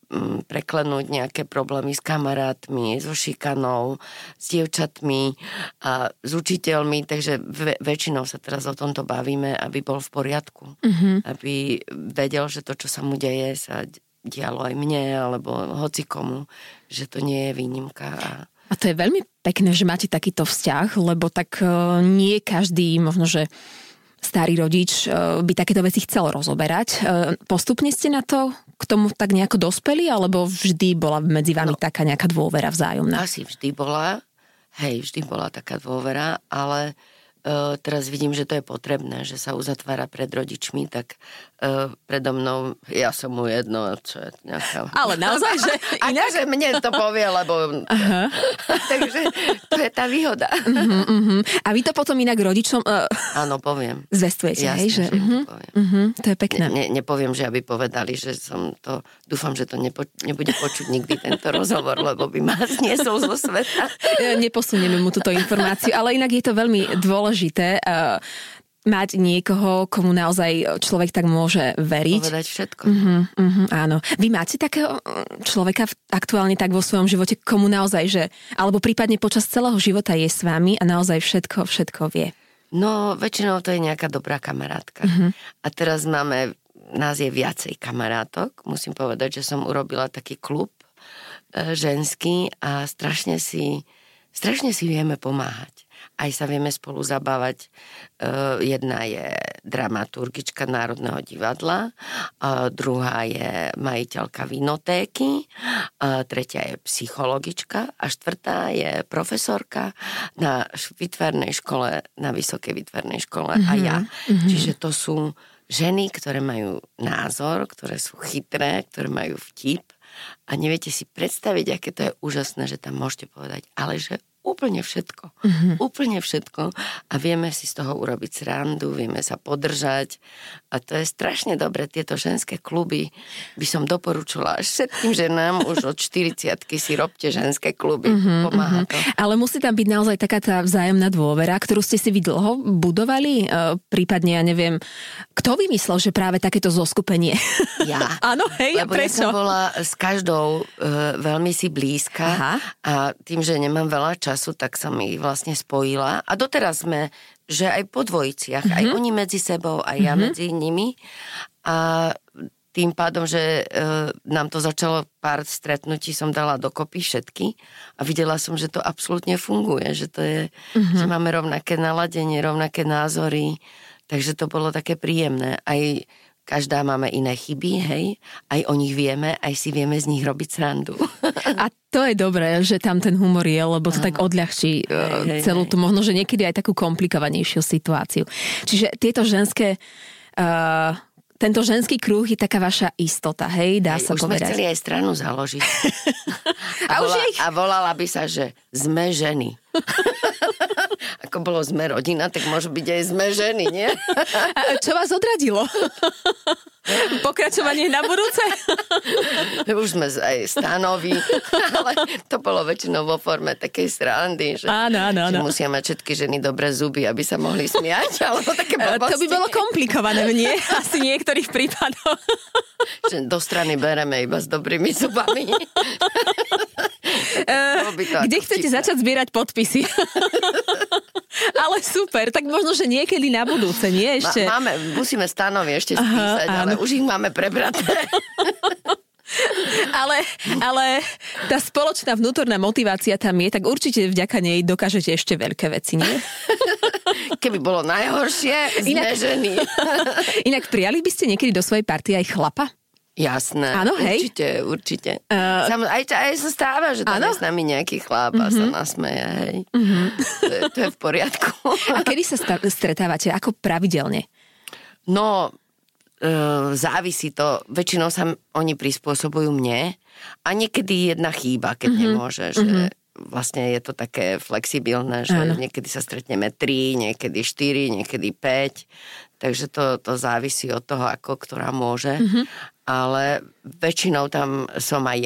preklenúť nejaké problémy s kamarátmi, so šikanou, s dievčatmi a s učiteľmi, takže ve- väčšinou sa teraz o tomto bavíme, aby bol v poriadku. Mm-hmm. Aby vedel, že to, čo sa mu deje, sa dialo aj mne, alebo hocikomu, že to nie je výnimka. A... a to je veľmi pekné, že máte takýto vzťah, lebo tak uh, nie každý, možno, že starý rodič by takéto veci chcel rozoberať. Postupne ste na to k tomu tak nejako dospeli, alebo vždy bola medzi vami no, taká nejaká dôvera vzájomná? Asi vždy bola, hej, vždy bola taká dôvera, ale uh, teraz vidím, že to je potrebné, že sa uzatvára pred rodičmi, tak uh, predo mnou, ja som mu jedno, čo je nejaká... Ale naozaj, že inak? Akože mne to povie, lebo... Aha. Takže to je tá výhoda. Uh-huh, uh-huh. A vy to potom inak rodičom... Uh... Áno, poviem. Zvestujete, jasne, hej? Že... že uh-huh. to poviem. Uh-huh. To je pekné. Ne, ne, nepoviem, že aby povedali, že som to... Dúfam, že to nepo, nebude počuť nikdy tento rozhovor, lebo by ma zniesol zo sveta. Neposunieme mu túto informáciu, ale inak je to veľmi dôležité uh, mať niekoho, komu naozaj človek tak môže veriť. Povedať všetko. Uh-huh, uh-huh, áno. Vy máte takého človeka aktuálne tak vo svojom živote, komu naozaj, že... Alebo prípadne počas celého života je s vami a naozaj všetko, všetko vie? No, väčšinou to je nejaká dobrá kamarátka. Uh-huh. A teraz máme... Nás je viacej kamarátok. Musím povedať, že som urobila taký klub e, ženský a strašne si, strašne si vieme pomáhať. Aj sa vieme spolu zabávať. E, jedna je dramaturgička Národného divadla, a druhá je majiteľka vinotéky, a tretia je psychologička a štvrtá je profesorka na výtvarnej škole, na Vysokej výtvarnej škole mm-hmm. a ja. Mm-hmm. Čiže to sú ženy, ktoré majú názor, ktoré sú chytré, ktoré majú vtip a neviete si predstaviť, aké to je úžasné, že tam môžete povedať, ale že úplne všetko. Mm-hmm. Úplne všetko a vieme si z toho urobiť srandu, vieme sa podržať a to je strašne dobre. Tieto ženské kluby by som doporučila všetkým ženám už od štyridsiatky si robte ženské kluby. Mm-hmm, Pomáha to. Ale musí tam byť naozaj taká tá vzájomná dôvera, ktorú ste si vy dlho budovali? E, prípadne, ja neviem, kto vymyslel, že práve takéto zoskupenie? Ja. Áno, hej, Lebo a ja som bola s každou e, veľmi si blízka. Aha. A tým, že nemám veľa času, tak som ich vlastne spojila. A doteraz sme, že aj po dvojiciach, mm-hmm. aj oni medzi sebou, aj ja mm-hmm. medzi nimi. A tým pádom, že e, nám to začalo pár stretnutí, som dala dokopy všetky a videla som, že to absolútne funguje, že to je, mm-hmm. že máme rovnaké naladenie, rovnaké názory, takže to bolo také príjemné. Aj každá máme iné chyby, hej, aj o nich vieme, aj si vieme z nich robiť srandu. A to je dobré, že tam ten humor je, lebo to Aha. tak odľahčí hej, hej, celú tú, možno, že niekedy aj takú komplikovanejšiu situáciu. Čiže tieto ženské... Uh, tento ženský kruh je taká vaša istota, hej, dá hej, sa už povedať. Už sme chceli aj stranu založiť. a, a, volá, ich... a volala by sa, že sme ženy. Ako bolo sme rodina, tak môžu byť aj sme ženy, nie? A čo vás odradilo? Pokračovanie na budúce? Už sme aj stanoví, ale to bolo väčšinou vo forme takej srandy, že, áno, áno, áno. že musia mať všetky ženy dobré zuby, aby sa mohli smiať, alebo také blbosti. To by bolo komplikované, nie? Asi niektorých prípadoch. Že do strany bereme iba s dobrými zubami. Uh, kde chcete vtipné. Začať zbierať podpisy? Ale super, tak možno, že niekedy na budúce, nie ešte? Ma, máme, musíme stanovy ešte spísať, Aha, ale už ich máme prebraté. ale, ale tá spoločná vnútorná motivácia tam je, tak určite vďaka nej dokážete ešte veľké veci, nie? Keby bolo najhoršie, sme Inak, ženy. Inak prijali by ste niekedy do svojej partie aj chlapa? Jasné, áno, hej. určite, určite. Uh, Sam, aj, aj sa stáva, že tam áno? je s nami nejaký chlap a uh-huh. sa nasmeje, hej. Uh-huh. To, je, to je v poriadku. A kedy sa sta- stretávate? Ako pravidelne? No, e, závisí to. Väčšinou sa oni prispôsobujú mne a niekedy jedna chýba, keď uh-huh. nemôže, že uh-huh. vlastne je to také flexibilné, že áno. niekedy sa stretneme tri, niekedy štyri, niekedy päť. Takže to, to závisí od toho, ako ktorá môže. Mm-hmm. Ale väčšinou tam som aj ja.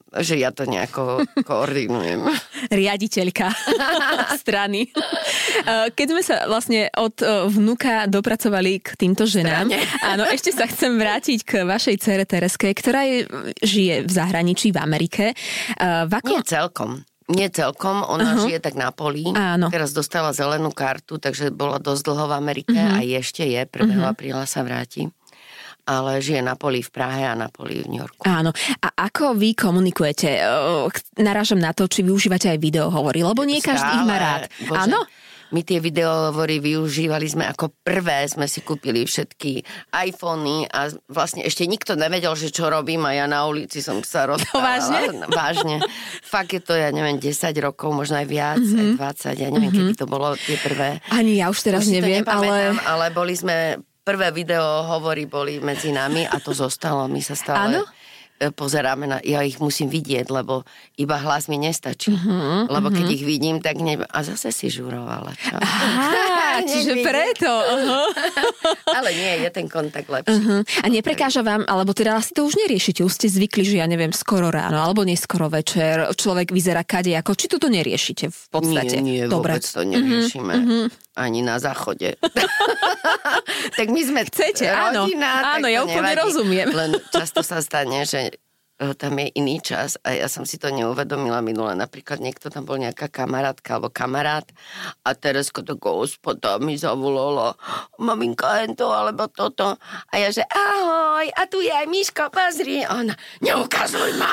že ja to nejako koordinujem. Riaditeľka strany. Keď sme sa vlastne od vnuka dopracovali k týmto ženám, Strane. áno, ešte sa chcem vrátiť k vašej dcere Tereske, ktorá je, žije v zahraničí, v Amerike. V akom... Nie celkom. Nie celkom, ona uh-huh. žije tak na poli. Áno. Teraz dostala zelenú kartu, takže bola dosť dlho v Amerike uh-huh. a ešte je, prvého uh-huh. apríla sa vráti. Ale žije na poli v Prahe a na poli v New Yorku. Áno. A ako vy komunikujete? Narážam na to, či využívate aj videohovory, lebo nie každý ich má rád. Bože, áno? My tie videohovory využívali sme ako prvé, sme si kúpili všetky iPhony a vlastne ešte nikto nevedel, že čo robím a ja na ulici som sa rozprávala. Vážne? Vážne. Fakt je to, ja neviem, desať rokov, možno aj viac, mm-hmm. aj dvadsať, ja neviem, mm-hmm. kedy to bolo tie prvé. Ani ja už teraz už neviem, ale... ale boli sme... Prvé videohovory boli medzi nami a to zostalo. My sa stále Áno? pozeráme na... Ja ich musím vidieť, lebo iba hlas mi nestačí. Uh-huh, lebo uh-huh. keď ich vidím, tak ne... A zase si žurovala. Čo? Aha, čiže preto. Uh-huh. Ale nie, je ten kontakt lepší. Uh-huh. A neprekáža vám, alebo teda asi to už neriešite. Už ste zvykli, že ja neviem, skoro ráno, alebo neskoro večer. Človek vyzerá kadejako. Či toto neriešite v podstate? Nie, nie, Dobre. vôbec to neriešime. Uh-huh. Ani na záchode. Tak my sme Chcete, rodina. Áno, áno, ja úplne nevadí. Rozumiem. Len často sa stane, že tam je iný čas a ja som si to neuvedomila minule. Napríklad niekto tam bol nejaká kamarátka alebo kamarát a Tereska to gospoda mi zavolala maminka hento alebo toto a ja že ahoj a tu je aj Miško, pozri. A ona, neukazuj ma.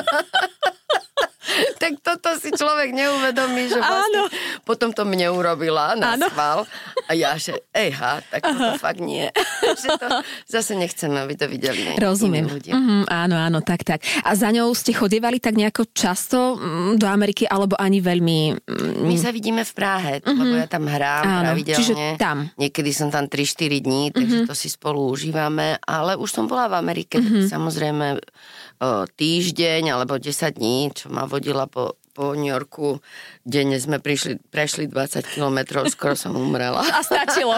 Tak toto si človek neuvedomí, že vlastne potom to mne urobila na áno. schvál a ja že ejha, tak toto fakt nie. Že to zase nechceme, aby to videli Rozumiem. iní ľudia. Mm, áno, áno, tak, tak. A za ňou ste chodievali tak nejako často do Ameriky, alebo ani veľmi... Mm... My sa vidíme v Prahe, mm-hmm. lebo ja tam hrám áno, pravidelne. Čiže tam. Niekedy som tam tri štyri dní, takže mm-hmm. to si spolu užívame, ale už som bola v Amerike, mm-hmm. samozrejme o, týždeň alebo desať dní, čo ma vodila po, po New Yorku. Denne sme prišli, prešli dvadsať kilometrov, skoro som umrela. A stačilo.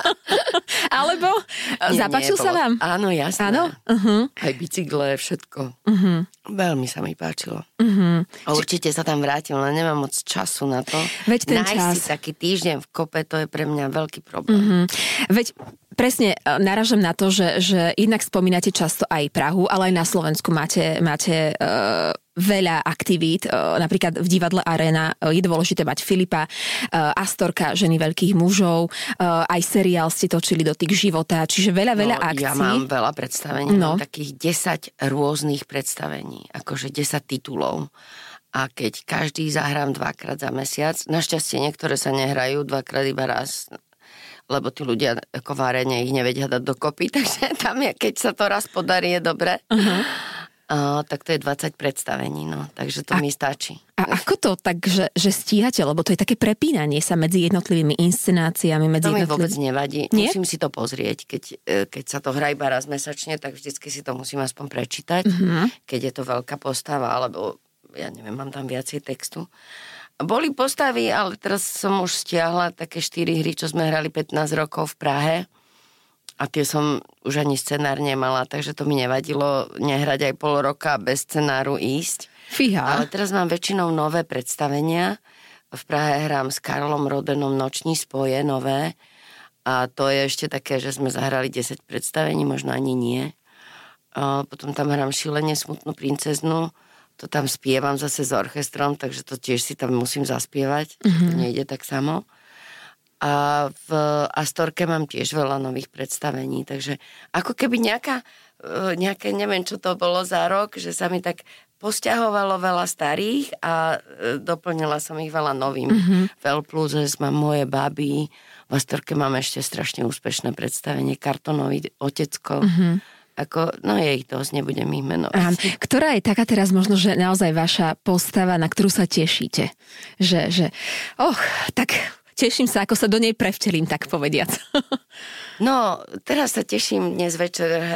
Alebo nie, zapáčil nie, sa vám? Áno, jasné. Áno? Uh-huh. Aj bicykle, všetko. Uh-huh. Veľmi sa mi páčilo. Uh-huh. A určite sa tam vrátim, ale nemám moc času na to. Veď ten Nájsť čas. si taký týždeň v kope, to je pre mňa veľký problém. Uh-huh. Veď presne narážam na to, že, že jednak spomínate často aj Prahu, ale aj na Slovensku máte, máte uh, veľa aktivít. Uh, napríklad v divadle Arena uh, je dôležité mať Filipa, uh, Astorka, ženy veľkých mužov, uh, aj seriál ste točili do tých života, čiže veľa, veľa no, akcií. Ja mám veľa predstavení, no. mám takých desať rôznych predstavení, akože desať titulov. A keď každý zahrám dvakrát za mesiac, našťastie niektoré sa nehrajú dvakrát iba raz, lebo tí ľudia ako v Arene ich nevedia dať dokopy, takže tam je, keď sa to raz podarí, je dobre. Uh-huh. Uh, tak to je dvadsať predstavení, no, takže to a, mi stačí. A ako to tak, že, že stíhate, lebo to je také prepínanie sa medzi jednotlivými inscenáciami, medzi to jednotlivými... mi vôbec nevadí, Nie? Musím si to pozrieť, keď, keď sa to hrá iba raz mesačne, tak vždycky si to musím aspoň prečítať, uh-huh. keď je to veľká postava, alebo ja neviem, mám tam viacej textu. Boli postavy, ale teraz som už stiahla také štyri hry, čo sme hrali pätnásť rokov v Prahe. A tie som už ani scenár nemala, takže to mi nevadilo nehrať aj pol roka bez scenáru ísť. Fíha. Ale teraz mám väčšinou nové predstavenia. V Prahe hrám s Karlom Rodenom Noční spoje, nové. A to je ešte také, že sme zahrali desať predstavení, možno ani nie. A potom tam hrám Šilenie smutnú princeznu. To tam spievam zase s orchestrom, takže to tiež si tam musím zaspievať. Mm-hmm. To nejde tak samo. A v Astorke mám tiež veľa nových predstavení, takže ako keby nejaká, nejaké, neviem, čo to bolo za rok, že sa mi tak posťahovalo veľa starých a doplnila som ich veľa novým. Mm-hmm. V El Pluzes mám Moje baby, v Astorke mám ešte strašne úspešné predstavenie Kartonový otecko. Mm-hmm. Ako, no je ich dosť, nebudem ich menovať. Ktorá je taká teraz možno, že naozaj vaša postava, na ktorú sa tešíte? Že, že och, tak... Teším sa, ako sa do nej prevtelím, tak povediac. No, teraz sa teším, dnes večer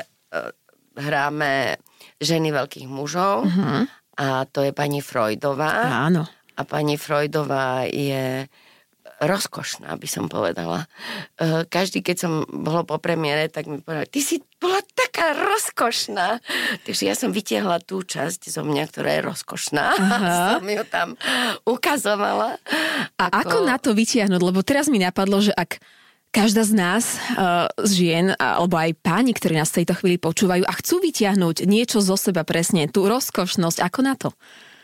hráme Ženy veľkých mužov uh-huh. a to je pani Freudová. Áno. A pani Freudová je rozkošná, by som povedala. Každý, keď som bola po premiére, tak mi povedal, ty si bola taká rozkošná. Takže ja som vytiahla tú časť zo mňa, ktorá je rozkošná. Som ju tam ukazovala. A ako... ako na to vytiahnuť? Lebo teraz mi napadlo, že ak každá z nás, uh, z žien, alebo aj páni, ktorí nás v tejto chvíli počúvajú a chcú vytiahnuť niečo zo seba presne, tú rozkošnosť, ako na to?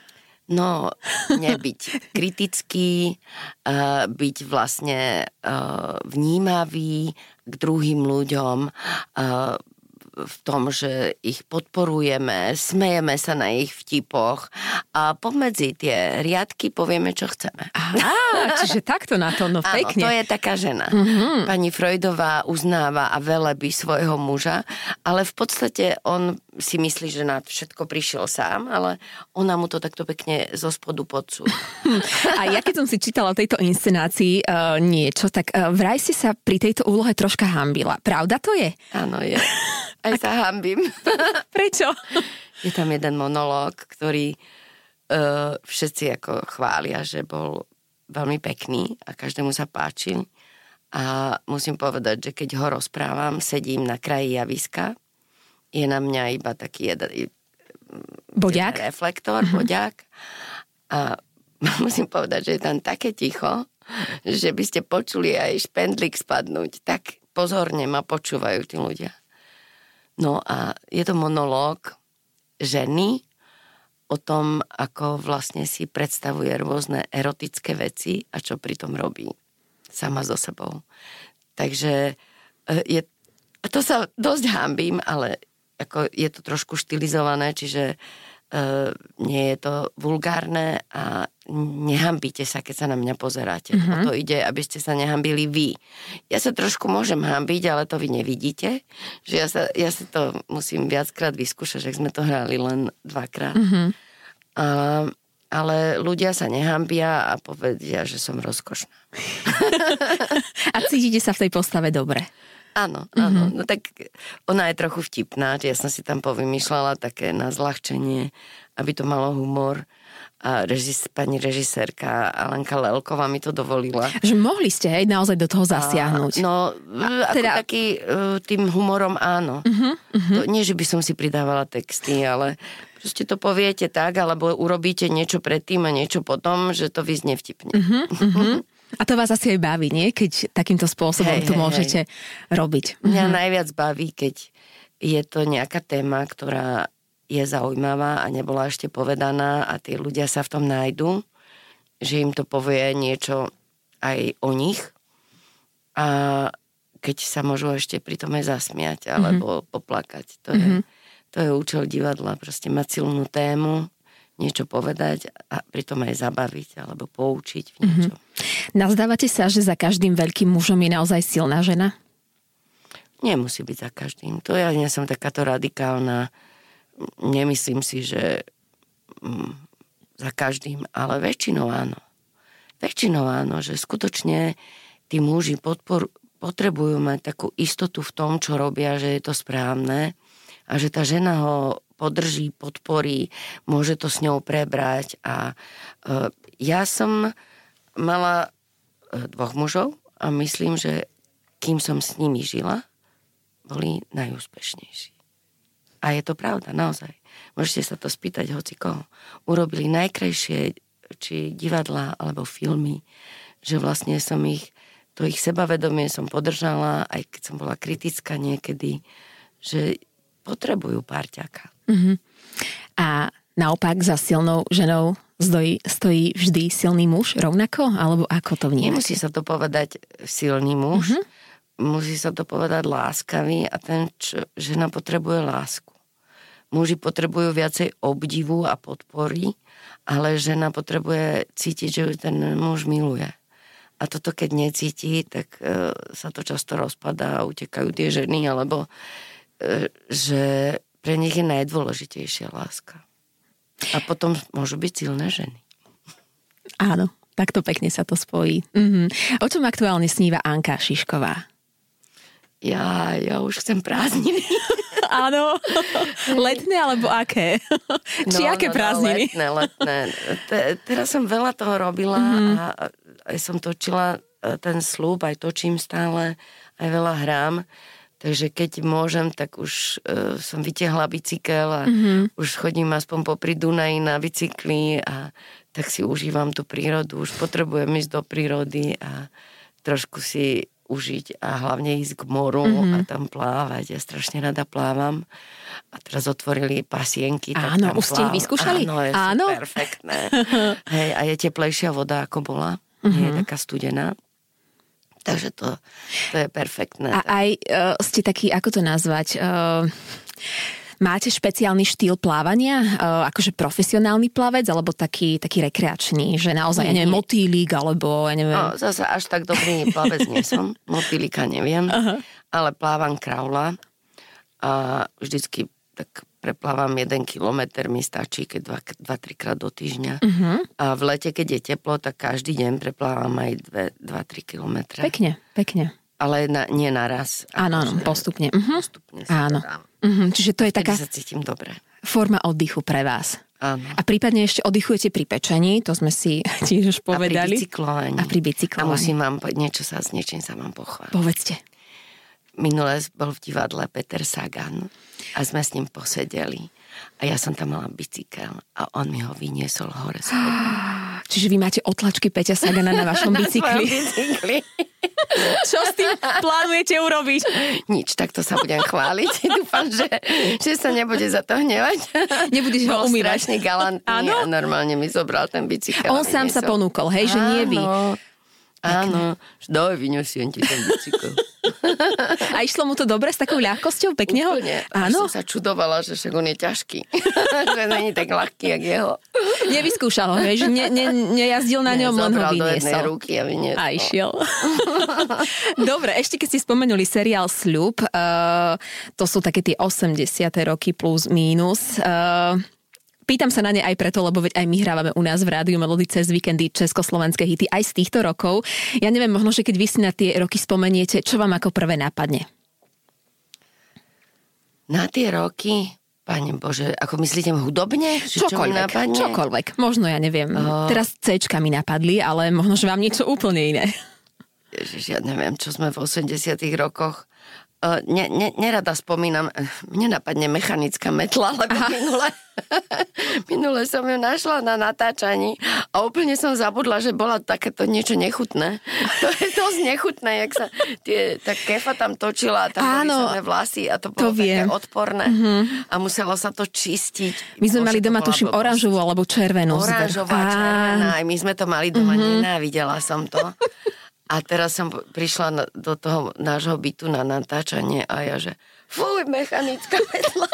No, nebyť kritický, uh, byť vlastne uh, vnímavý k druhým ľuďom, uh, v tom, že ich podporujeme, smejeme sa na ich vtipoch a pomedzi tie riadky povieme, čo chceme. Á, čiže takto na to, no pekne. Áno, to je taká žena. Mm-hmm. Pani Freudová uznáva a velebí svojho muža, ale v podstate on si myslí, že na všetko prišiel sám, ale ona mu to takto pekne zo spodu podsúva. A ja keď som si čítala o tejto inscenácii uh, niečo, tak uh, vraj si sa pri tejto úlohe troška hanbila. Pravda to je? Áno, je. Aj sa hanbím. Prečo? Je tam jeden monológ, ktorý uh, všetci ako chvália, že bol veľmi pekný a každému sa páčil. A musím povedať, že keď ho rozprávam, sedím na kraji javiska, je na mňa iba taký jeden boďák? reflektor, uh-huh. boďák. A musím povedať, že je tam také ticho, že by ste počuli aj špendlík spadnúť. Tak pozorne ma počúvajú tí ľudia. No a je to monológ ženy o tom, ako vlastne si predstavuje rôzne erotické veci a čo pritom robí sama so sebou. Takže je, to sa dosť hanbím, ale ako je to trošku štilizované, čiže uh, nie je to vulgárne a nehambíte sa, keď sa na mňa pozeráte. Mm-hmm. O to ide, aby ste sa nehambili vy. Ja sa trošku môžem hambiť, ale to vy nevidíte, že ja sa, ja sa to musím viackrát vyskúšať, že sme to hrali len dvakrát. Mm-hmm. A, ale ľudia sa nehambia a povedia, že som rozkošná. A cítite sa v tej postave dobre? Áno, áno. Mm-hmm. No tak ona je trochu vtipná, že ja som si tam povymýšľala také na zľahčenie, aby to malo humor. A režis, pani režisérka Alenka Lelková mi to dovolila. Že mohli ste aj naozaj do toho zasiahnuť. A, no, a ako teda... taký tým humorom áno. Uh-huh, uh-huh. To, nie, že by som si pridávala texty, ale proste to poviete tak, alebo urobíte niečo predtým a niečo potom, že to vyznie vtipne. Uh-huh, uh-huh. A to vás asi aj baví, nie? Keď takýmto spôsobom hej, to hej, môžete hej. robiť. Mňa uh-huh. najviac baví, keď je to nejaká téma, ktorá je zaujímavá a nebola ešte povedaná a tí ľudia sa v tom nájdu, že im to povie niečo aj o nich a keď sa môžu ešte pri tom aj zasmiať alebo mm-hmm. poplakať. To je, mm-hmm. to je účel divadla, proste mať silnú tému, niečo povedať a pritom aj zabaviť alebo poučiť v niečom. Mm-hmm. Nazdávate sa, že za každým veľkým mužom je naozaj silná žena? Nemusí byť za každým. To ja nie som takáto radikálna. Nemyslím si, že mm, za každým, ale väčšinou áno. Väčšinou áno, že skutočne tí muži podpor, potrebujú mať takú istotu v tom, čo robia, že je to správne a že tá žena ho podrží, podporí, môže to s ňou prebrať. A e, ja som mala e, dvoch mužov a myslím, že kým som s nimi žila, boli najúspešnejší. A je to pravda, naozaj. Môžete sa to spýtať hoci koho. Urobili najkrajšie či divadlá alebo filmy, že vlastne som ich, to ich sebavedomie som podržala, aj keď som bola kritická niekedy, že potrebujú párťaka. Uh-huh. A naopak za silnou ženou stojí, stojí vždy silný muž rovnako? Alebo ako to vnímate? Nemusí sa to povedať silný muž, uh-huh. musí sa to povedať láskavý a ten, čo, žena potrebuje lásku. Muži potrebujú viacej obdivu a podpory, ale žena potrebuje cítiť, že ju ten muž miluje. A toto keď necíti, tak e, sa to často rozpadá a utekajú tie ženy, alebo e, že pre nich je najdôležitejšia láska. A potom môžu byť silné ženy. Áno, takto pekne sa to spojí. Mhm. O čom aktuálne sníva Anka Šišková? Ja, ja už chcem prázdniny. Áno. Letné alebo aké? Či no, aké no, prázdniny? No, letné, letné. Te, teraz som veľa toho robila mm-hmm. a aj som točila ten Sľub, aj točím stále, aj veľa hrám. Takže keď môžem, tak už uh, som vytiahla bicykel a mm-hmm. už chodím aspoň popri Dunaji na bicykli a tak si užívam tú prírodu. Už potrebujem ísť do prírody a trošku si užiť a hlavne ísť k moru mm-hmm. a tam plávať. Ja strašne rada plávam. A teraz otvorili pasienky. Áno, už ste ich vyskúšali? Áno, je Áno? perfektné. Hej, a je teplejšia voda, ako bola. Mm-hmm. Nie je taká studená. Takže to, to je perfektné. A aj uh, ste taký, ako to nazvať, uh, máte špeciálny štýl plávania? Uh, akože profesionálny plavec, alebo taký, taký rekreačný? Že naozaj, ja neviem, motýlik, alebo ja neviem... No, zase až tak dobrý plavec nie som. Motýlika neviem. Uh-huh. Ale plávam kraula a vždycky tak preplávam jeden kilometr, mi stačí, keď dva, dva trikrát do týždňa. Uh-huh. A v lete, keď je teplo, tak každý deň preplávam aj dva tri kilometre. Pekne, pekne. Ale na, nie naraz. Áno, áno, postupne. Uh-huh. Postupne áno. Uh-huh. Čiže to je taká sa cítim dobre. Forma oddychu pre vás. Áno. A prípadne ešte oddychujete pri pečení, to sme si tiež už povedali. A pri bicyklovaní. A pri bicyklovaní. A musím vám, niečo sa, s niečím sa vám pochváliť. Povedzte. Minule bol v divadle Peter Sagan a sme s ním posedeli a ja som tam mala bicykel a on mi ho vyniesol hore schodom. Čiže vy máte otlačky Peťa Sagana na vašom bicykli? bicykli. Čo s tým plánujete urobiť? Nič, tak to sa budem chváliť. Dúfam, že, že sa nebude za to hnevať. Nebudeš ho umývať. Bol strašne galantný a normálne mi zobral ten bicykel. On sám sa ponúkol, hej, že nie vy. Áno, daj, vyňosiem ti ten bicykel. A išlo mu to dobre s takou ľahkosťou? Pekne ho? Úplne. Áno? Som sa čudovala, že však on je ťažký. Že není tak ľahký, jak jeho. Nevyskúšal ho, že ne, ne, nejazdil na ňom, len ho vyniesol. Zobral do jednej ruky a vyniesol. A išiel. Dobre, ešte keď ste spomenuli seriál Sľub, uh, to sú také tie osemdesiate roky plus mínus. Uh, Pýtam sa na ne aj preto, lebo veď aj my hrávame u nás v Rádiu Melody cez víkendy československé hity aj z týchto rokov. Ja neviem, možno, že keď vy si na tie roky spomeniete, čo vám ako prvé napadne? Na tie roky, Pane Bože, ako myslíte hudobne? Čokoľvek, čo čokoľvek. Možno, ja neviem. Oh. Teraz C-čka mi napadli, ale možno, že vám niečo úplne iné. Ježiš, ja neviem, čo sme v osemdesiatych rokoch. Uh, ne, ne, nerada spomínam, mne napadne mechanická metla, lebo minule, minule som ju našla na natáčaní a úplne som zabudla, že bola takéto niečo nechutné. To je dosť nechutné, jak sa tie, tá kefa tam točila a tam boli samé vlasy a to bolo to také odporné mm-hmm. a muselo sa to čistiť. My sme Bože, mali doma, tuším, oranžovú alebo červenú. Oranžová, červená, aj my sme to mali doma, mm-hmm. nenávidela som to. A teraz som prišla do toho nášho bytu na natáčanie a ja, že fuj, mechanická metla.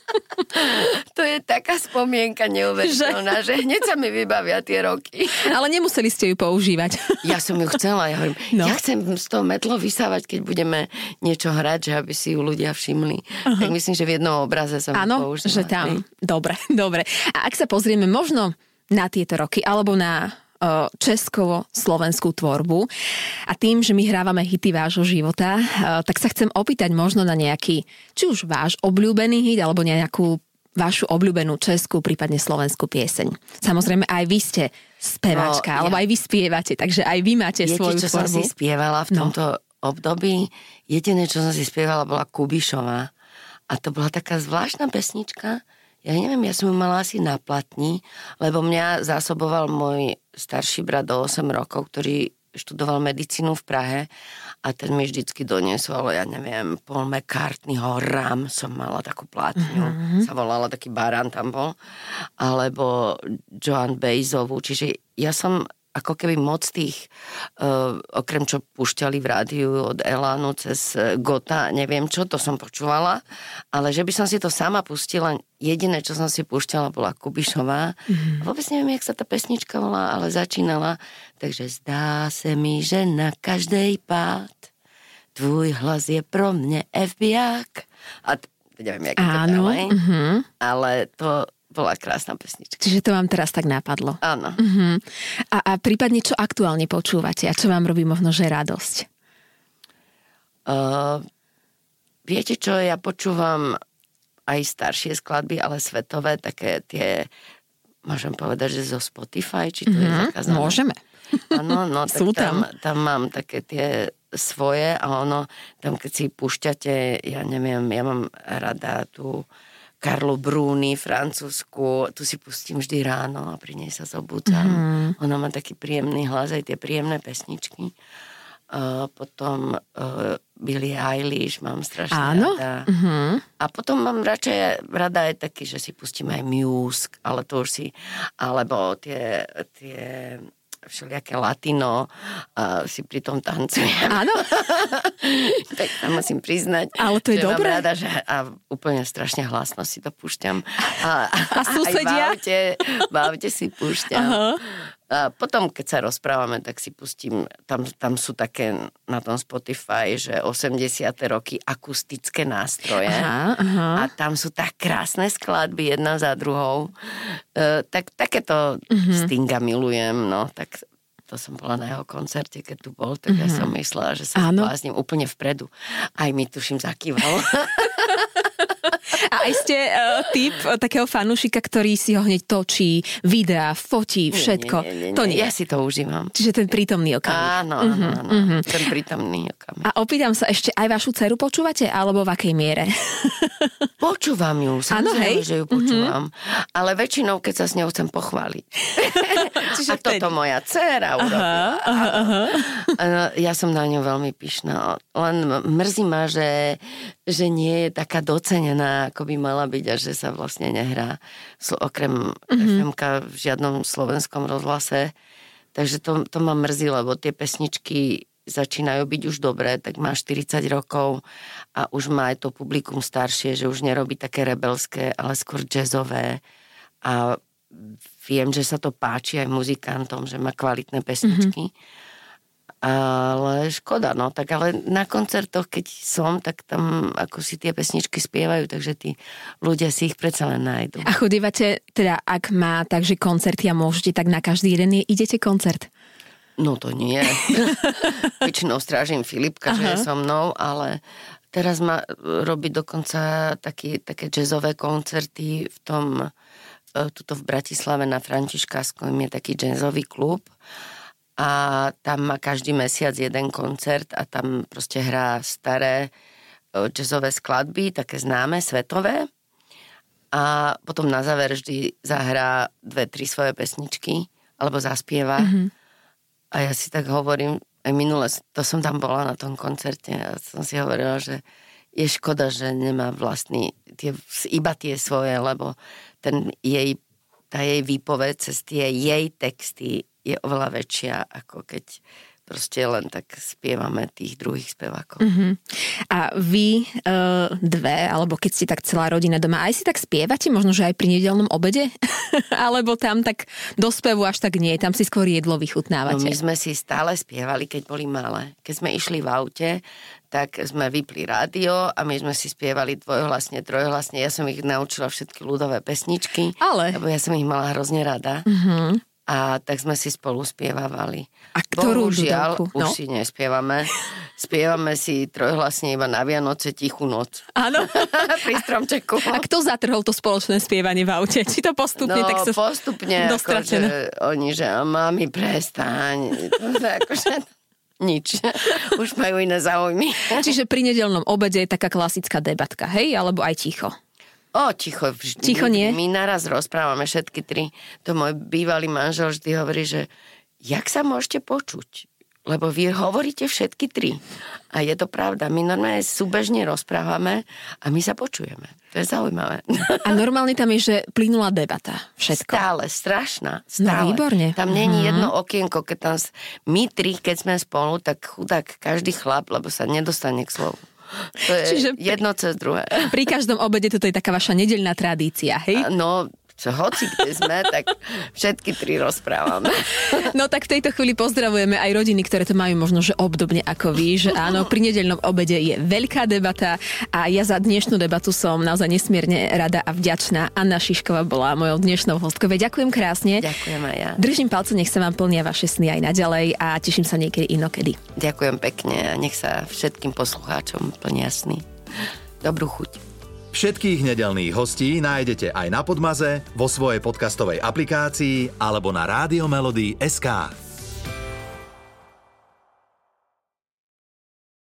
To je taká spomienka neuveriteľná, že... že hneď sa mi vybavia tie roky. Ale nemuseli ste ju používať. Ja som ju chcela, ja hovorím, no. ja chcem z toho metlo vysávať, keď budeme niečo hrať, že aby si ju ľudia všimli. Uh-huh. Tak myslím, že v jednom obraze som ju použila. Áno, že tam. Dobre, dobre. A ak sa pozrieme možno na tieto roky, alebo na česko-slovenskú tvorbu a tým, že my hrávame hity vášho života, tak sa chcem opýtať možno na nejaký, či už váš obľúbený hit, alebo nejakú vašu obľúbenú českú, prípadne slovenskú pieseň. Samozrejme, aj vy ste speváčka, no, alebo ja... aj vy spievate, takže aj vy máte Viete, svoju čo tvorbu. Som si spievala v tomto no. období? Jediné, čo som si spievala, bola Kubišová. A to bola taká zvláštna pesnička. Ja neviem, ja som ju mala asi na platni, lebo mňa zásoboval môj starší brat do osem rokov, ktorý študoval medicínu v Prahe a ten mi vždycky doniesol, ja neviem, Paul McCartneyho Ram som mala takú platňu, mm-hmm. sa volala, taký barán tam bol, alebo Joan Baezovú, čiže ja som ako keby moc tých, uh, okrem čo púšťali v rádiu od Elánu cez Gota, neviem čo, to som počúvala, ale že by som si to sama pustila, jediné, čo som si púšťala, bola Kubišová. Mm-hmm. Vôbec neviem, jak sa tá pesnička volá, ale začínala. Takže zdá se mi, že na každej pád tvůj hlas je pro mne efbiák. A t- neviem, jak je to ďalej, mm-hmm. ale to bola krásna pesnička. Čiže to vám teraz tak napadlo. Áno. Uh-huh. A, a prípadne, čo aktuálne počúvate a čo vám robí možno, že radosť? Uh, viete čo, ja počúvam aj staršie skladby, ale svetové, také tie, môžem povedať, že zo Spotify, či to uh-huh. je zakázané? Môžeme. Áno, no tak Sú tam, tam. tam mám také tie svoje a ono, tam keď si púšťate, ja neviem, ja mám rada tú Carlu Bruni, francúzsku, tu si pustím vždy ráno a pri nej sa zobudzam. Mm. Ona má taký príjemný hlas, aj tie príjemné pesničky. Uh, potom uh, Billie Eilish mám strašne Áno? rada. Mm-hmm. A potom mám radšej rada aj taký, že si pustím aj Muse, ale to už si, alebo tie, tie všelijaké latino a si pri tom tancujem. Áno. Tak tam musím priznať. Ale to je že dobré. Mám rada, že a úplne strašne hlasno si to púšťam. A, A susedia? Aj v aute, v aute si púšťam. Aha. A potom, keď sa rozprávame, tak si pustím, tam, tam sú také na tom Spotify, že osemdesiate roky akustické nástroje. Aha, aha. A tam sú tak krásne skladby jedna za druhou. E, tak takéto mm-hmm. Stinga milujem, no, tak to som bola na jeho koncerte, keď tu bol, tak mm-hmm. ja som myslela, že sa zblázním úplne vpredu. Aj mi tuším zakýval. A aj ste uh, typ uh, takého fanúšika, ktorý si ho hneď točí, videá, fotí, všetko. Nie, nie, nie, to nie. Ja si to užívam. Čiže ten prítomný okamih. Áno, áno, Uh-huh, áno. uh-huh. Ten prítomný okamih. A opýtam sa ešte, aj vašu dceru počúvate? Alebo v akej miere? Počúvam ju, Áno, samozrejme, hej. že ju počúvam. Uh-huh. Ale väčšinou, keď sa s ňou chcem pochváliť. Čiže A toto vtedy. moja dcéra urobila. Aha, aha, aha. Ja som na ňu veľmi pyšná. Len mrzí ma, že, že nie je taká docenená, ako by mala byť a že sa vlastne nehrá okrem mm-hmm. ef emka v žiadnom slovenskom rozhlase. Takže to, to ma mrzí, lebo tie pesničky začínajú byť už dobré, tak má štyridsať rokov a už má aj to publikum staršie, že už nerobí také rebelské, ale skôr jazzové. A viem, že sa to páči aj muzikantom, že má kvalitné pesničky. Mm-hmm. Ale škoda, no, tak ale na koncertoch, keď som, tak tam ako si tie pesničky spievajú, takže tí ľudia si ich predsa len nájdu. A chodívate, teda ak má takže koncerty a môžete, tak na každý jeden idete koncert? No to nie. Väčšinou strážim Filipka, že je so mnou, ale teraz ma robí dokonca taký, také jazzové koncerty v tom, tuto v Bratislave na Františkárskom je taký jazzový klub. A tam má každý mesiac jeden koncert a tam proste hrá staré jazzové skladby, také známe, svetové. A potom na záver vždy zahrá dve, tri svoje pesničky, alebo zaspieva. Mm-hmm. A ja si tak hovorím, aj minule, to som tam bola na tom koncerte a som si hovorila, že je škoda, že nemá vlastný, tie, iba tie svoje, lebo ten jej, tá jej výpoveď cez tie jej texty je oveľa väčšia, ako keď proste len tak spievame tých druhých spevákov. Uh-huh. A vy uh, dve, alebo keď ste tak celá rodina doma, aj si tak spievate, možno, že aj pri nedeľnom obede? Alebo tam tak do spevu až tak nie, tam si skôr jedlo vychutnávate? No my sme si stále spievali, keď boli malé. Keď sme išli v aute, tak sme vypli rádio a my sme si spievali dvojhlasne, trojhlasne. Ja som ich naučila všetky ľudové pesničky, Ale... lebo ja som ich mala hrozne rada. Uh-huh. A tak sme si spolu spievavali. A ktorú Bohužiaľ, ľudovku? už No. si nespievame. Spievame si trojhlasne iba na Vianoce Tichú noc. Áno. Pri stromčeku. A kto zatrhol to spoločné spievanie v aute? Či to postupne No, tak sa postupne, dostračené? akože oni, že a mami, prestaň. To je akože nič. Už majú iné záujmy. Čiže pri nedeľnom obede je taká klasická debatka, hej? Alebo aj ticho? O, ticho vždy. Ticho nie? My naraz rozprávame všetky tri. To môj bývalý manžel vždy hovorí, že jak sa môžete počuť? Lebo vy hovoríte všetky tri. A je to pravda. My normálne súbežne rozprávame a my sa počujeme. To je zaujímavé. A normálne tam je, že plynulá debata. Všetko. Stále, strašná. No, Stále. výborne. Tam není Mhm. jedno okienko, keď tam my tri, keď sme spolu, tak chudák každý chlap, lebo sa nedostane k slovu. To je Čiže jedno cez druhé. Pri každom obede toto je taká vaša nedeľná tradícia, hej? No, čo hoci kde sme, tak všetky tri rozprávame. No tak v tejto chvíli pozdravujeme aj rodiny, ktoré to majú možno, že obdobne ako vy, že áno, pri nedeľnom obede je veľká debata a ja za dnešnú debatu som naozaj nesmierne rada a vďačná. Anna Šišková bola mojou dnešnou hostkou. Ďakujem krásne. Ďakujem aj ja. Držím palce, nech sa vám plnia vaše sny aj naďalej a teším sa niekedy inokedy. Ďakujem pekne a nech sa všetkým poslucháčom plnia sny. Dobrú chuť. Všetkých nedeľných hostí nájdete aj na Podmaze, vo svojej podcastovej aplikácii alebo na rádio melody bodka es ká.